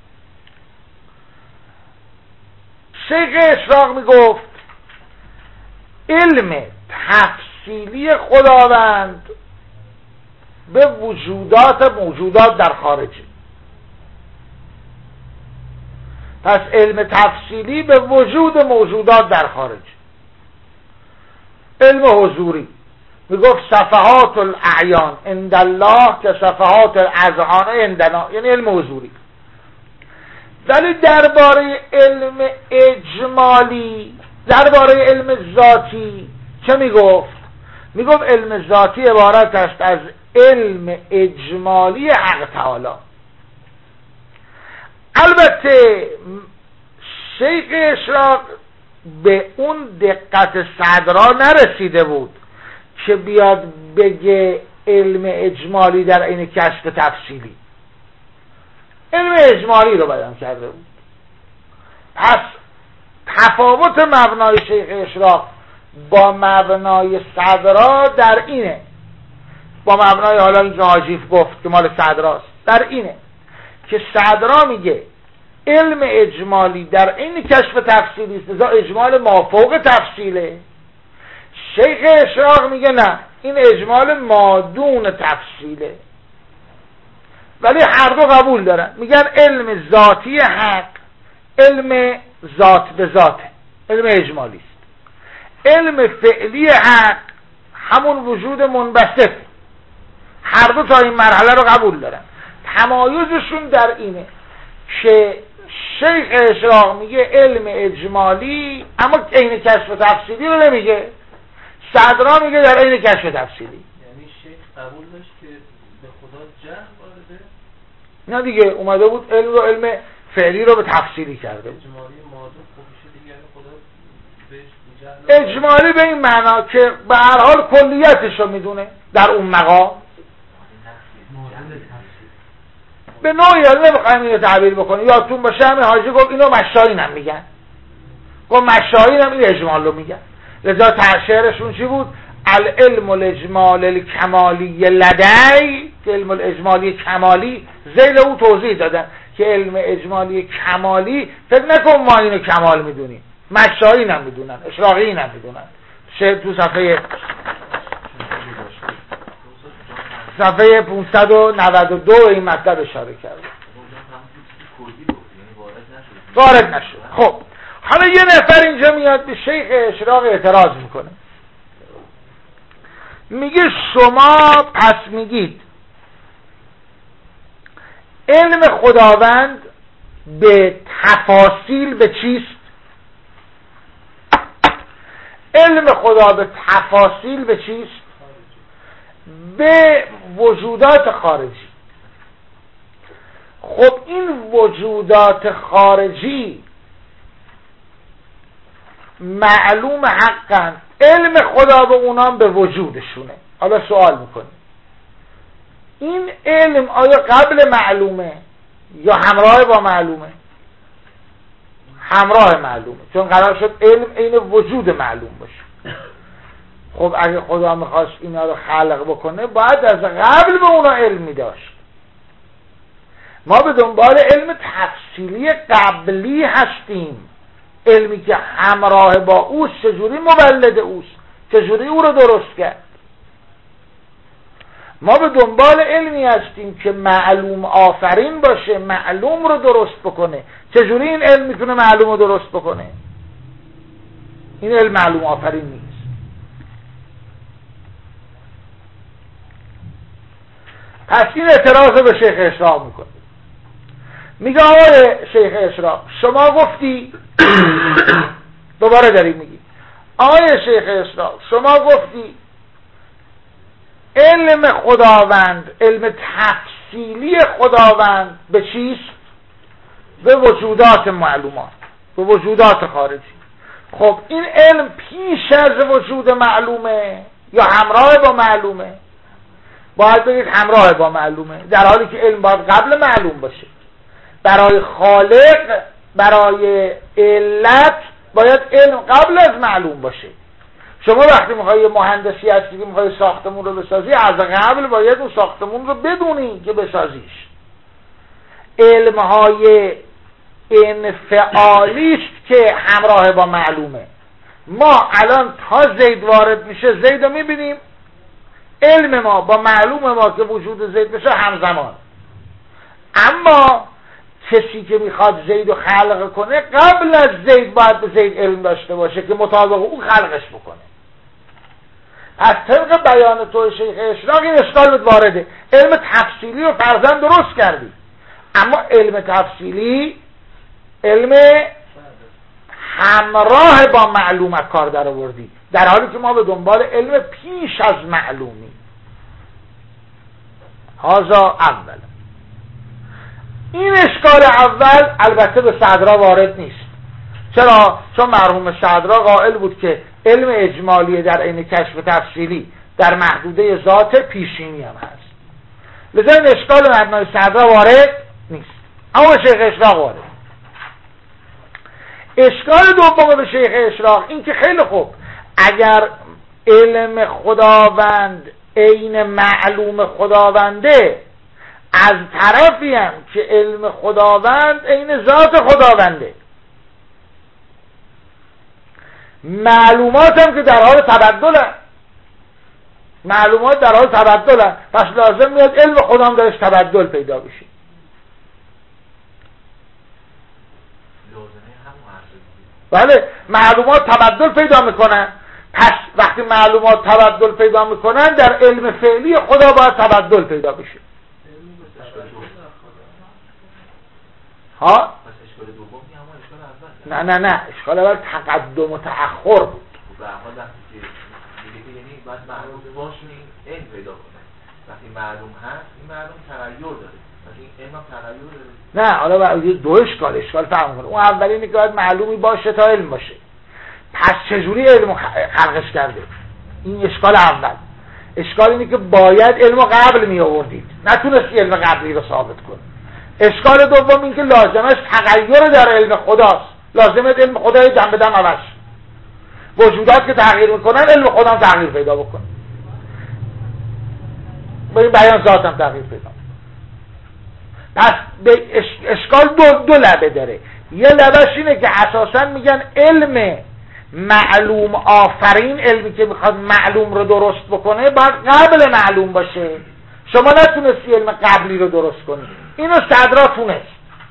شیخ اشراق میگفت علم تفصیلی خداوند به وجودات موجودات در خارجه. پس علم تفصیلی به وجود موجودات در خارج. علم حضوری میگفت صفحات الاعیان عند الله که صفحات الاذهان عندنا، یعنی علم حضوری. ولی درباره علم اجمالی، درباره علم ذاتی چه میگفت؟ میگفت علم ذاتی عبارت است از علم اجمالی حق تعالی. البته شیخ اشراق به اون دقت صدرا نرسیده بود که بیاد بگه علم اجمالی در عین کشف تفصیلی. علم اجمالی رو بیان کرده بود. پس تفاوت مبنای شیخ اشراق با مبنای صدرا در اینه، با مبنای حالا این که حاجیف گفت که مال صدراست، در اینه که صدرا میگه علم اجمالی در این کشف تفصیلی است، لذا اجمال مافوق تفصیله. شیخ اشراق میگه نه، این اجمال مادون تفصیله. ولی هر دو قبول دارن، میگن علم ذاتی حق علم ذات به ذاته، علم اجمالی است. علم فعلی حق همون وجود منبسط. هر دو تا این مرحله رو قبول دارن. تمایزشون در اینه که شیخ اشراق میگه علم اجمالی اما عین کشف تفصیلی رو نمیگه، صدرا میگه در عین کشف تفصیلی. یعنی شیخ قبول داشت که به خدا جهل وارده؟ نه دیگه، اومده بود علم رو علم فعلی رو به تفصیلی کرده. اجمالی مادون خوبیشه دیگه، یعنی خدا بهش جهل. اجمالی به این معنا که به هر حال کلیتش رو میدونه در اون مقام. به نوعی حالا نمیخوایم اینو تعبیر بکنیم، یادتون باشه همین حاجی گفت اینو مشاهین هم میگن، گفت مشاهین هم این اجمال رو میگن. لذا شعرشون چی بود؟ العلم الاجمال الکمالی لدی، که علم الاجمالی کمالی ذیل او توضیح دادن که علم اجمالی کمالی فکر نکن ما اینو کمال میدونیم، مشاهین هم میدونن، اشراقیین هم میدونن. شعر تو صفحه صفحه پانصد و نود و دو این مطلب اشاره کرده. وارد نشد. خب حالا یه نفر اینجا میاد به شیخ اشراق اعتراض میکنه، میگه شما پس میگید علم خداوند به تفاصیل به چیست؟ علم خدا به تفاصیل به چیست؟ به وجودات خارجی. خب این وجودات خارجی معلوم حقا، علم خدا به اونام به وجودشونه. حالا سوال میکنیم این علم آیا قبل معلومه یا همراه با معلومه؟ همراه معلومه، چون قرار شد علم عین وجود معلوم باشه. خب اگه خدا میخواست اینا رو خلق بکنه باید از قبل به اونا علمی داشت. ما به دنبال علم تفصیلی قبلی هستیم، علمی که همراه با اوست، چجوری مولد اوست، چجوری او رو درست کرد. ما به دنبال علمی هستیم که معلوم آفرین باشه، معلوم رو درست بکنه. چجوری این علم میتونه معلوم رو درست بکنه؟ این علم معلوم آفرین نیست. پس این اعتراض رو به شیخ اشراق میکنه. میگه آقای شیخ اشراق شما گفتی دوباره داری میگی آقای شیخ اشراق شما گفتی علم خداوند، علم تفصیلی خداوند به چیست؟ به وجودات معلومات، به وجودات خارجی. خب این علم پیش از وجود معلومه یا همراه با معلومه؟ باید بگید همراه با معلومه، در حالی که علم باید قبل معلوم باشه. برای خالق، برای علت باید علم قبل از معلوم باشه. شما وقتی میخوای مهندسی هستی که میخوای ساختمون رو بسازی، از قبل باید اون ساختمون رو بدونی که بسازیش. علمهای انفعالی است که همراه با معلومه. ما الان تا زید وارد میشه زید رو میبینیم، علم ما با معلوم ما که وجود زید بشه همزمان. اما کسی که میخواد زید رو خلق کنه قبل از زید باید به زید علم داشته باشه که مطابق او خلقش بکنه. از طبق بیان تو شیخ اشراق این اشکال بود وارده. علم تفصیلی رو فرضاً درست کردی، اما علم تفصیلی علم همراه با معلومت کار در آوردی، در حالی که ما به دنبال علم پیش از معلومی. هذا اول. این اشکال اول البته به صدرا وارد نیست. چرا؟ چون مرحوم صدرا قائل بود که علم اجمالی در عین کشف تفصیلی در محدوده ذات پیشینی هم هست، لذا این اشکال مبنای صدرا وارد نیست، اما شیخ اشراق وارد. اشکال دوم به شیخ اشراق این که خیلی خوب اگر علم خداوند عین معلوم خداونده، از طرفی هم که علم خداوند عین ذات خداونده، معلومات هم که در حال تبدل، معلومات در حال تبدل، پس لازم میاد علم خدا هم درش تبدل پیدا بشه. بله، معلومات تبدل پیدا میکنن، پس وقتی معلومات تبدل پیدا میکنن در علم فعلی خدا باید تبدل پیدا بشه. ها؟ نه نه نه اشکال اول تقدم و تأخر بود. به هر حال وقتی که میگه که یعنی باید معلوم باشه این علم پیدا کنه، وقتی معلوم هست این معلوم تغییر داره، وقتی این علم هم تغییر داره. نه حالا باید دو اشکال اشکال فهم کنه. اون اولی اینه که باید معلومی باشه تا علم باشه، پس چجوری علم خلقش کرده؟ این اشکال اول. اشکال اینه که باید علم قبل می آوردید، نتونستی علم قبلی رو ثابت کنی. اشکال دوم این که لازمش تغییر در علم خداست، لازمه علم خدا دم به دم عوض، وجودات که تغییر میکنن علم خدا هم تغییر پیدا بکنه، به این بیان ذات هم تغییر پیدا. پس به اشکال دو, دو لبه داره. یه لبهش اینه که اساسا میگن علم معلوم آفرین، علمی که میخواد معلوم رو درست بکنه باید قبل معلوم باشه. شما نتونستی علم قبلی رو درست کنی، اینو صدرا تونست.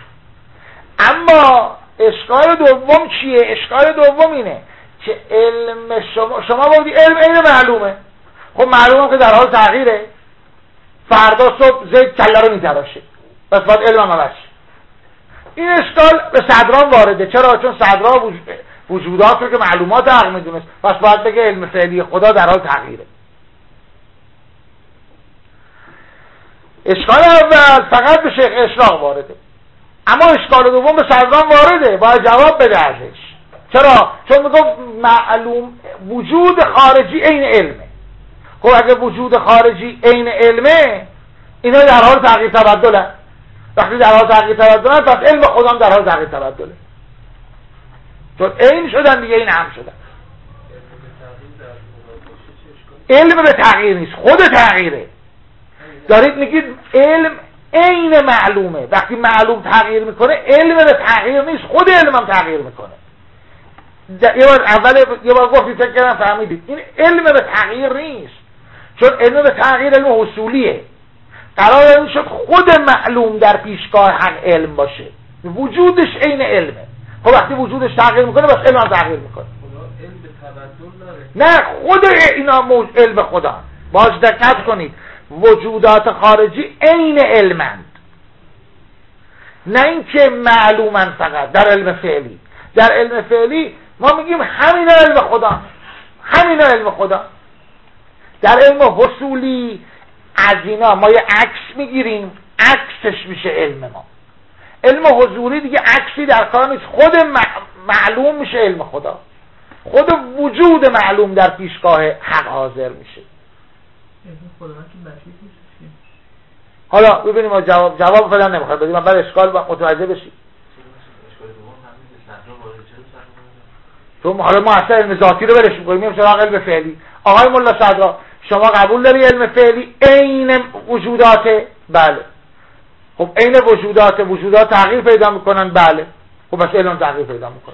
اما اشکال دوم چیه؟ اشکال دوم اینه که علم شما شما بودی علم عین معلومه. خب معلومه که در حال تغییره، فردا صبح زید کله رو میتراشه، پس باید علم هم عوض. این اشکال به صدرا وارده. چرا؟ چون صدرا وجودات رو که معلومات عقل میدونست، پس باید بگه علم فعلی خدا در حال تغییره. اشکال اول فقط به شیخ اشراق وارده، اما اشکال دوم به صدران وارده، باید جواب بده ازش. چرا؟ چون میگفت معلوم وجود خارجی عین علمه. خب اگه وجود خارجی عین علمه، اینا در حال تغییر تبدله. وقتی در حال تغییر تبدله، پس علم خودم در حال تغییر تبدله، چون عین شدن دیگه، این هم شدن. علم به تغییر نیست، خود تغییره. دارید میگید علم عین معلومه، وقتی معلوم تغییر میکنه علم به تغییر نیست، خود علم هم تغییر میکنه. یه بار اول یه بار گفتید فکر کردم فهمیدید، این علم به تغییر نیست، چون علم به تغییر علم حصولیه. قرار این شد خود معلوم در پیشگاه حق علم باشه، وجودش عین علمه. خب وقتی وجودش تغییر میکنه بس علم هم تغییر میکنه. علم به تبدل داره. نه، خود اینا موج علم خدا. باز دقت کنید، وجودات خارجی عین علمند، نه اینکه معلومن فقط در علم فعلی. در علم فعلی ما میگیم همین علم خدا، همین علم خدا. در علم حصولی از اینا ما یه عکس میگیریم، عکسش میشه علم ما. علم حضوری دیگه عکسی در کار نیست، خود معلوم میشه علم خدا، خود وجود معلوم در پیشگاه حق حاضر میشه. حالا ببینیم ما جواب جواب فعلا نمیخواد بدیم، من بعد اشکال متوجه بشیم. چون حالا ما اصلا علم ذاتی رو برش می‌کنیم، میام سراغ علم فعلی. آقای ملا صدرا، شما قبول داری علم فعلی عین وجوداته؟ بله. خب عین وجودات، وجودات تغییر پیدا میکنن؟ بله. خب بس علم تغییر پیدا میکنه.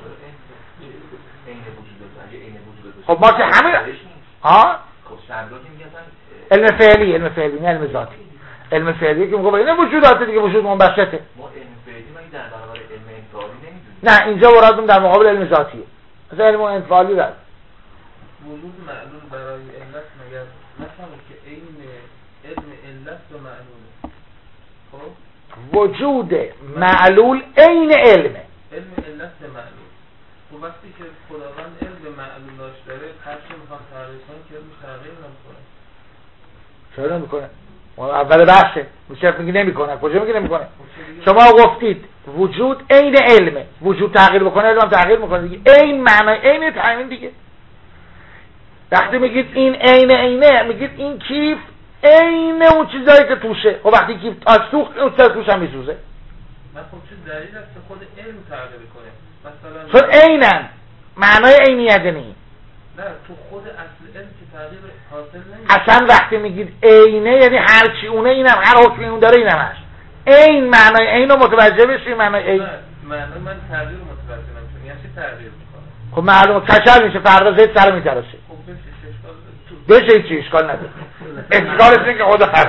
خب ما که همین ها علم فعلی، علم فعلی نه علم ذاتی. علم فعلی که میگه این وجودات دیگه وجود منبسطه. ما علم فعلی مگه در برابر علم انفعالی نمیدونیم؟ نه، اینجا مرادم در مقابل علم ذاتیه. مثلا علم انفعالی داره. وجود معلوم برای علت مگر مثلا که عین علم علت و معلومه. خب وجود معلول عین علمه. علم علت و معلول. و وقتی که خداوند علم معلول داشت داره، هر چی میخواد تغییر کنه که علمش تغییر نمیکنه. چرا نمیکنه؟ اول بحثه. میشه میگی نمیکنه. کجا میگی نمیکنه؟ شما گفتید وجود عین علمه. وجود تغییر بکنه علم تغییر میکنه دیگه. عین معنی عین تعیین دیگه. وقتی میگید این عین عینه، میگید این کیف عین اون چیزایی که توشه. خب وقتی کیف تاش سوخت، اون چیز توش هم میسوزه. من خب چه دلیل است که خود علم تغییر کنه؟ مثلا چون عینن، معنای عینیت نی. نه، تو خود اصل علم که تغییر حاصل نمیشه. اصلا وقتی میگید عینه یعنی هر چی اونه اینم، هر حکمی اون داره اینم هست. عین معنای عین رو متوجه بشی. معنای عین معنای من تغییر متوجه نمیشم. یعنی چی تغییر میکنه؟ خب معلومه کچل میشه، فردا زید سر میترسه. خب بشه اشکال بشه چی اشکال نداره. اشکالش اینه که خدا خرد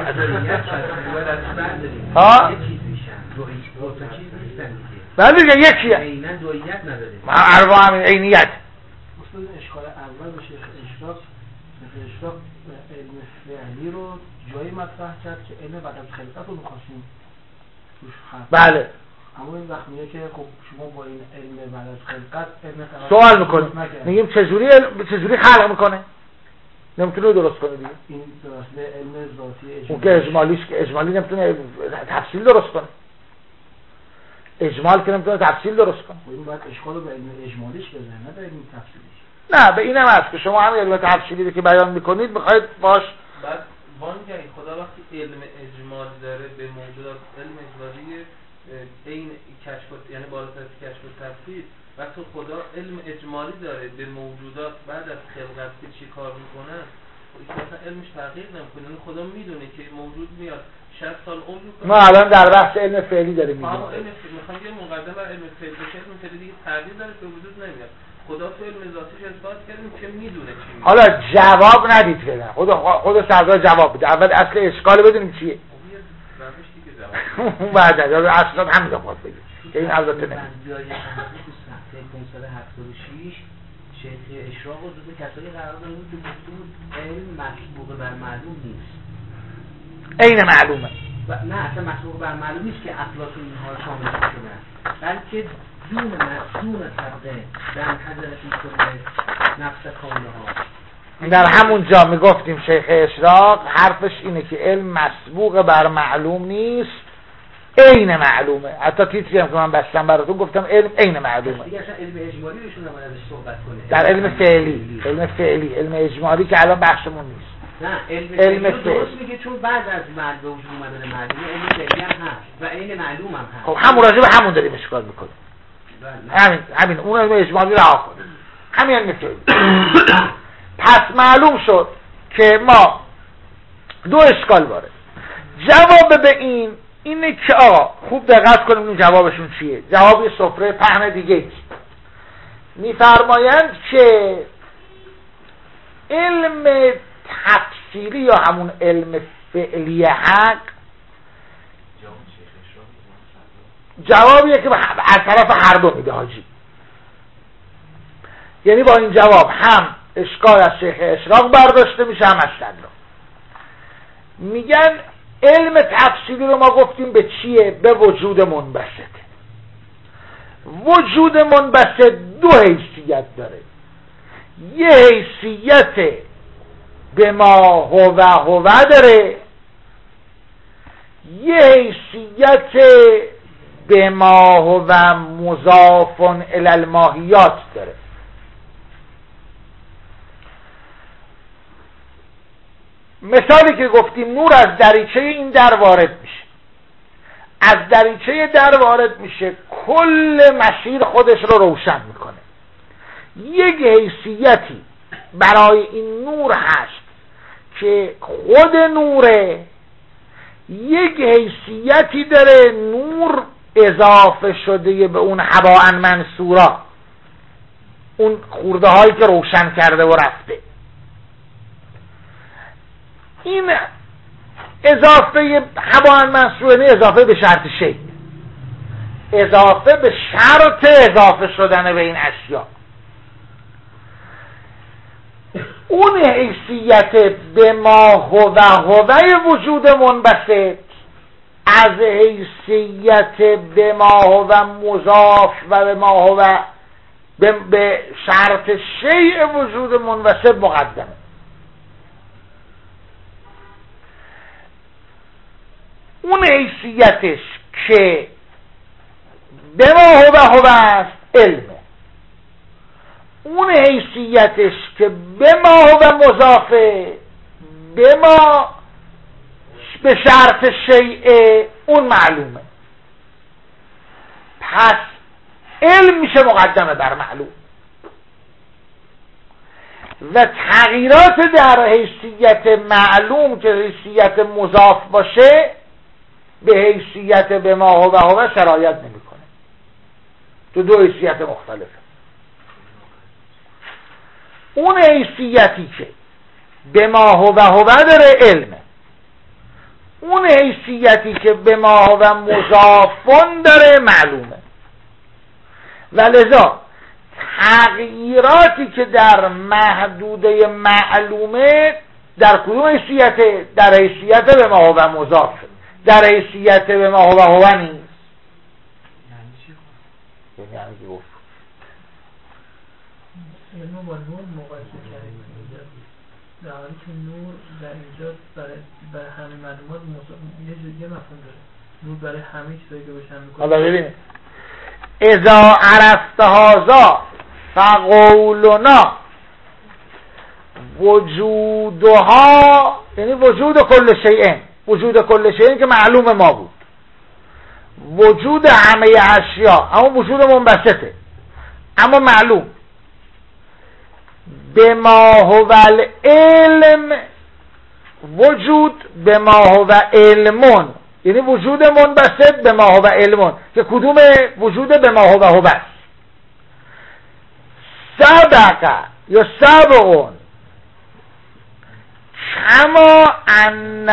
ها؟ بله دیگه یکیه. عیناً دوییت نداره. ما اروا همین عینیت. مثلا اشکال اول به شیخ اشراق، شیخ اشراق علم فعلی رو جایی مطرح کرد که علم بعد از خلقت رو می‌خواستیم توش خلق. بله. اما این وقت میگه که خب شما با این علم بعد از خلقت علم سوال میکنیم، میگیم چجوری چجوری خلق میکنه؟ نمیتونه درست کنه دیگه. این درسته علم ذاتی اجمالی. اون که اجمالیش که اجمالی نمیتونه تفصیل درست کنه. اجمال که نمیتونه تفصیل درست کنه. این باید اشکال رو به علم اجمالیش بزنه، نه به علم تفصیلیش. نه، به اینم هست که شما همین علم تفصیلی که بیان میکنید میخواید باش. بعد وانگهی خدا وقتی علم اجمال داره به موجودات، علم اجمالی این کشف، یعنی بالاتر از کشف و تفسیر، وقتی خدا علم اجمالی داره به موجودات بعد از خلقت که چی کار میکنن، خب اصلا علمش تغییر نمیکنه. یعنی خدا میدونه که موجود میاد شصت سال عمر میکنه. ما الان در بحث علم فعلی داریم میگیم. ما علم میخوام یه مقدمه بر علم فعلی بشه، علم فعلی دیگه تغییر داره که وجود نمیاد. خدا تو علم ذاتیش اثبات کردیم که میدونه چی میدونه. حالا جواب ندید فعلا. خدا خدا سردا جواب بده. اول اصل اشکال بدونیم چیه. روش دیگه جواب. بعد از اصلا همین رو خواست بگید. که این البته نه. صفحه پانصد و هفتاد و شش شیخ اشراق و جزو کسایی قرار داره که گفتون علم مسبوق بر معلوم نیست. عین معلومه. و نه اصلا مسبوق بر معلوم نیست که افلاطون اینها رو شامل کنن، بلکه دون مصدون طبقه در حضرت میکنه نفس کامله ها. در همون جا میگفتیم شیخ اشراق حرفش اینه که علم مسبوق بر معلوم نیست، عین معلومه. حتی تیتری هم که من بستم براتون گفتم علم عین معلومه. دیگه اصلا علم اجمالی روشون نباید ازش صحبت کنه. در علم فعلی، علم فعلی، علم اجمالی که الان بحثمون نیست. نه علم, علم فعلی درست میگه چون بعد از معلوم به وجود اومدن معلومه علم فعلی هم هست و عین معلوم هم هست. خب همون راجع به همون داریم اشکال میکنیم. همین همین اون علم اجمالی رها کنیم. همین علم فعلی. پس معلوم شد که ما دو اشکال وارد. جواب به این اینه که آقا خوب دقت کنیم این جوابشون چیه. جواب یه سفره پهن دیگه است. میفرمایند که علم تفسیری یا همون علم فعلی حق جوابیه که از طرف هر دو میده حاجی. یعنی با این جواب هم اشکال از شیخ اشراق برداشته میشه هم از شلا. میگن علم تفسیری رو ما گفتیم به چیه؟ به وجود منبسطه. وجود منبسط دو حیثیت داره. یه حیثیت به ما هو هو داره، یه حیثیت به ما هو مضاف الی الماهیات داره. مثالی که گفتیم نور از دریچه این در وارد میشه، از دریچه در وارد میشه، کل مسیر خودش رو روشن میکنه. یک حیثیتی برای این نور هست که خود نوره، یک حیثیتی داره نور اضافه شده به اون هباء منصورا، اون خورده هایی که روشن کرده و رفته. این اضافه هباء منصور، اضافه به شرط شیء، اضافه به شرط اضافه شدن به این اشیا. اون حیثیت به ما هو هوی وجود منبسط از حیثیت به ما هو مضاف و به ما هو به شرط شیء وجود منبسط مقدمه. اون حیثیتش که به ما هو هو است علمه، اون حیثیتش که به ما هو مضافه به ما به شرط شیء اون معلومه. پس علم میشه مقدمه بر معلوم و تغییرات در حیثیت معلوم که حیثیت مضاف باشه به حیثیت به ما هو هو سرایت نمیکنه. تو دو حیثیت مختلفه. اون حیثیتی که به ما هو هو داره علمه، اون حیثیتی که به ما هو مضافون داره معلومه. و لذا تغییراتی که در محدوده معلومه در کدوم حیثیت؟ در حیثیت به ما هو مضاف، در حیثیت به ما هو هو نیست. یعنی همین گفت علم با نور مقایسه کردیم در حالی که نور در اینجا برای برای همه معلومات یه یه مفهوم داره. نور برای همه چیزایی که روشن میکنه. حالا ببینید اذا عرفت هذا فقولنا وجودها، یعنی وجود کل شیء، وجود کل شیء که معلوم ما بود، وجود همه اشیا، اما وجود منبسطه اما معلوم. به ما هو العلم وجود به ما هو علمون، یعنی وجود منبسط به ما هو علمون که کدوم وجود به ما هو هو است. سبق یا سبقون کما ان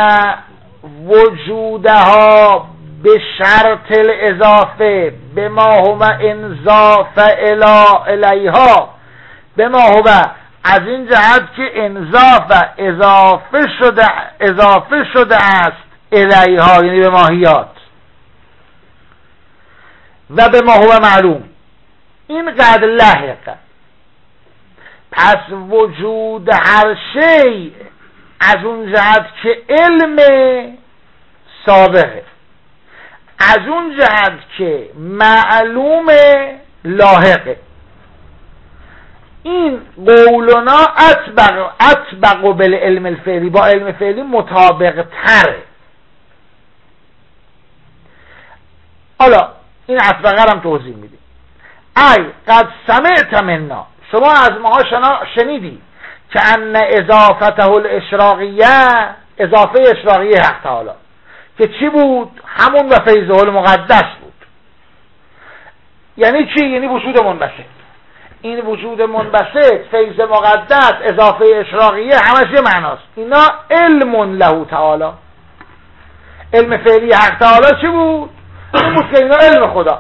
وجودها به شرط الاضافه به ما هو انضاف الیها، به ما هو از این جهت که انضاف اضافه شده اضافه شده است الیها، یعنی به ماهیات، و به ما هو معلوم. این قد لحق. پس وجود هر شی از اون جهت که علم سابقه، از اون جهت که معلوم لاحقه. این قولنا اطبق اطبق بالعلم الفعلی، با علم فعلی مطابق تره. حالا این اطبقه هم توضیح میدیم. ای قد سمعت منا، شما از ماها شنیدی که ان اضافته الاشراقیه، اضافه اشراقیه حق تعالی که چی بود؟ همون و فیضه المقدس بود. یعنی چی؟ یعنی وجود منبسط. این وجود منبسط، فیض مقدس، اضافه اشراقیه، همش یه معناست. اینا علم له تعالی. علم فعلی حق تعالی چی بود؟ این بود که اینا علم خدا.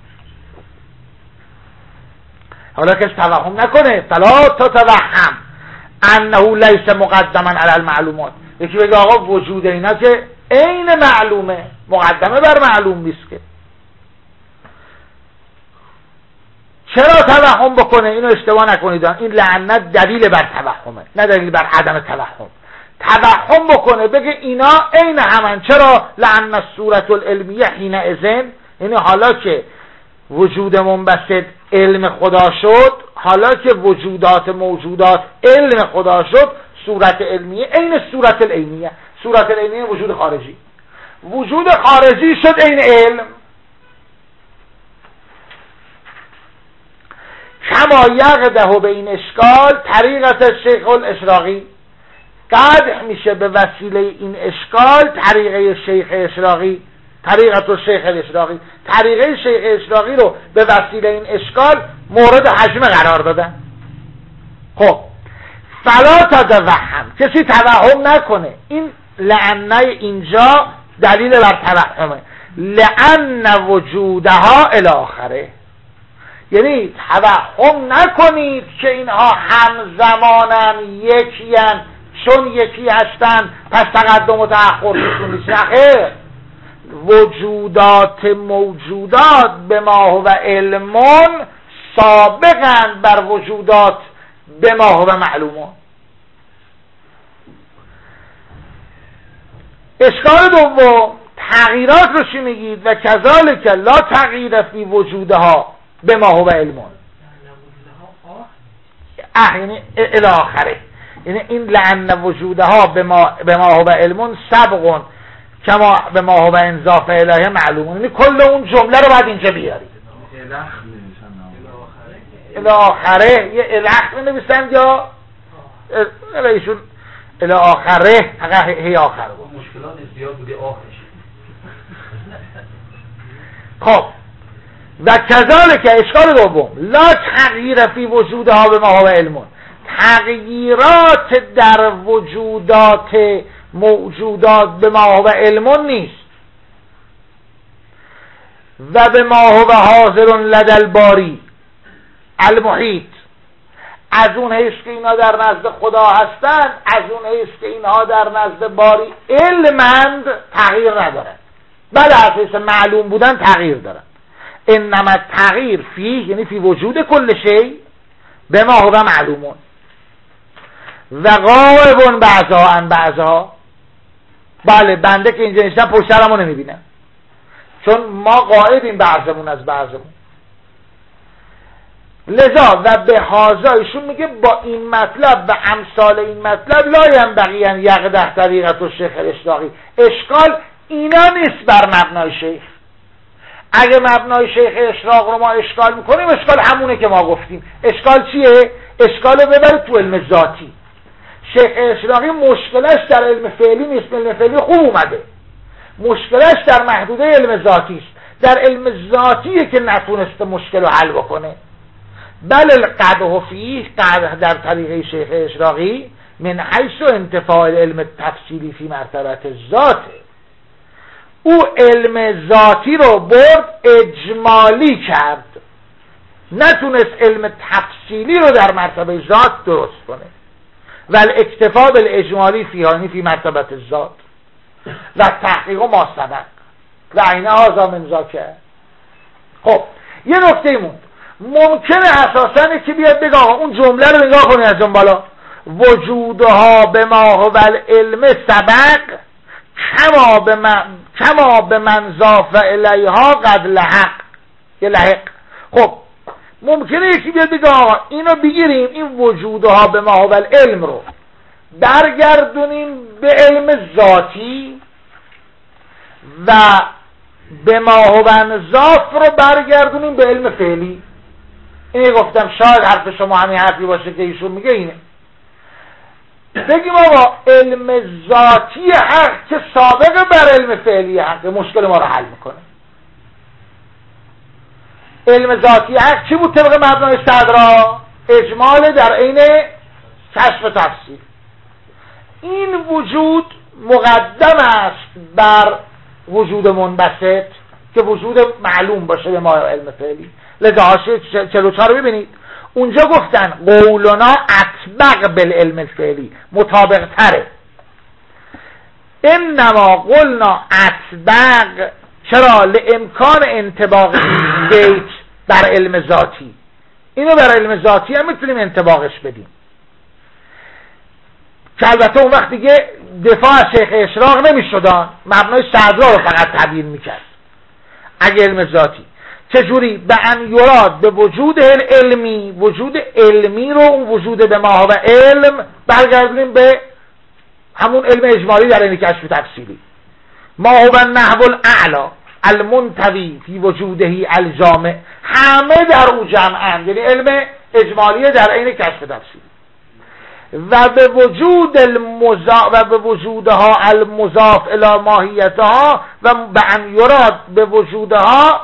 حالا که توهم نکنه، فلا تتوهم انه لیس مقدما علی المعلومات. یکی بگه آقا وجود اینا که عین معلومه، مقدمه بر معلوم نیست که. چرا توهم بکنه؟ اینو اشتباه نکنید، این لعنت دلیل بر توهمه، نه دلیل بر عدم توهم. توهم بکنه بگه اینا عین همن. چرا؟ لأن الصورة العلمیه حینئذ، یعنی حالا که وجود منبسط علم خدا شد، حالا که وجودات موجودات علم خدا شد، صورت علمیه عین صورت العینیه. صورت العینیه وجود خارجی، وجود خارجی شد عین علم. کما یقده به این اشکال طریقت شیخ الاشراقی، قدح میشه به وسیله این اشکال طریقه شیخ اشراقی، طریقت الشیخ الاشراقی، طریقه شیخ اشراقی رو به وسیله این اشکال مورد حجمه قرار دادن. خب فلا تتوهم، کسی توهم نکنه، این لعنه اینجا دلیل بر توهمه. لأن وجودها الی آخره، یعنی توهم نکنید که اینها همزمانن، یکیان، چون یکی هستن پس تقدم و تأخر توشون نیست. نه، وجودات موجودات به ما هو علمون سابقاً بر وجودات به ما هو معلومون. اشکال دوم، تغییرات رو چی میگید؟ و کذالک لا تغییر فی وجودها به ما هو علمون. اه یعنی الاخره، یعنی این لعن وجودها به ما به ما هو علمون سبقون کما به ما هو انضاف الهه معلومون. یعنی کل اون جمله رو باید اینجا بیارید. الاخره یه الخ نمی‌نویسن یا ایشون الاخره اگر هی آخر بود. مشکلات زیاد بوده آخرش. خب و کذالک اشکال دوم، لا تغییر فی وجودها به ما هو علمون، تغییرات در وجودات موجودات به ما هو علمون نیست. و به ما هو حاضر لدى الباری المحیط، از اون حیث که اینا در نزد خدا هستن، از اون حیث که اینها در نزد باری علمند، تغییر ندارن. بله از حیث معلوم بودن تغییر دارن. انما تغییر فی یعنی فی وجود کل شی به ما هو معلومون و غائبون بعضا عن بعضا. بله بنده که اینجا نشتم پشت سرمو نمیبینم، چون ما غائبیم بعضمون از بعضمون. لذا و به هازا ایشون میگه با این مطلب و امثال این مطلب لا ینبغی ان یقدح طریقت الشیخ الاشراقی. اشکال اینا نیست بر مبنای شیخ. اگه مبنای شیخ اشراق رو ما اشکال میکنیم، اشکال همونه که ما گفتیم. اشکال چیه؟ اشکال رو ببرید تو علم ذاتی. شیخ اشراقی مشکلش در علم فعلی نیست، علم فعلی خوب اومده، مشکلش در محدوده علم ذاتی است. در علم ذاتیه که نتونسته مشکل رو حل بکنه. بل القدح فیه، قدح در طریقه شیخ اشراقی من حیث انتفاع علم تفصیلی فی مرتبت ذاته. او علم ذاتی رو برد اجمالی کرد، نتونست علم تفصیلی رو در مرتبه ذات درست کنه. و الاکتفا بالاجمالی فیهانی فی مرتبت ذات و تحقیق ما سبق و عین هذا من ذاکر. خب یه نکته موند، ممکنه اساسا که بیاد بگه آقا اون جمله رو نگاه کنی از اون بالا، وجودها به ما هو العلم سبق کما به من کما به من ضاف الیها قد لحق یه لحق. خب ممکنه یکی بیاد بگه آقا اینو بگیریم این وجودها به ما هو العلم رو برگردونیم به علم ذاتی و به ما هو ضاف رو برگردونیم به علم فعلی. اینه گفتم شاید حرف شما همین حرفی باشه که ایشون میگه اینه. بگیم آقا علم ذاتی حق که سابقه بر علم فعلی حق مشکل ما رو حل میکنه. علم ذاتی حق چی بود طبق مبنای صدرا؟ اجمال در عین کشف و تفسیر. این وجود مقدم است بر وجود منبسط که وجود معلوم باشه به ما علم فعلی. لذا حاشیه چهل و چهار رو ببینید، اونجا گفتن قولنا اطبق بالعلم الفعلی، مطابق تره. انما قلنا اطبق چرا؟ لامکان انطباق بیت بر علم ذاتی. اینو بر علم ذاتی هم میتونیم انطباقش بدیم که البته اون وقت دیگه دفاع از شیخ اشراق نمیشدن، مبنای صدرا رو فقط تعبیر میکرد. اگه علم ذاتی چجوری؟ به ان یراد به وجود علمی، وجود علمی رو اون وجود به ما و علم برگردونیم به همون علم اجمالی در این کشف تفصیلی. ما هو النحو الاعلی المنتوی فی وجوده الجامع، همه در او جمعند، یعنی علم اجمالی در این کشف تفصیلی. و به وجود المضاف و به وجودها المضاف الی ماهیتها و به ان یراد به وجودها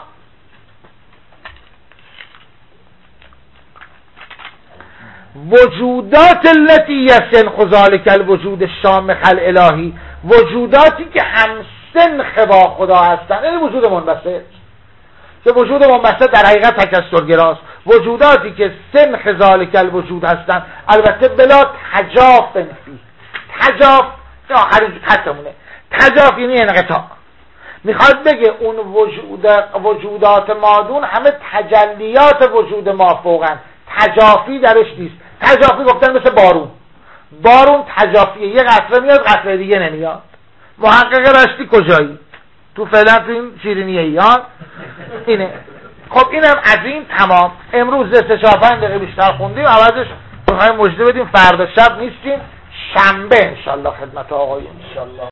وجودات التي يسنخ ذلك الوجود الشامخ الالهی، وجوداتی که هم سنخ با خدا هستند، یعنی وجود منبسط که وجود منبسط در حقیقت تکثرگراست، وجوداتی که سنخ ذلك الوجود هستند، البته بلا تجاف فی. تجاف آخرین خطمونه، تجاف یعنی انقطاع. میخواد بگه اون وجود وجودات مادون همه تجلیات وجود ما فوقن، تجافی درش نیست. تجافی گفتن مثل بارون، بارون تجافیه، یه قطره میاد قطره دیگه نمیاد. محقق رشتی کجایی؟ تو فعلا تو این شیرینی ایان اینه. خب اینم از این تمام. امروز سه چهار پنج دقیقه بیشتر خوندیم، عوضش میخوایم مجده بدیم فردا شب نیستیم، شنبه انشالله خدمت آقایون انشالله.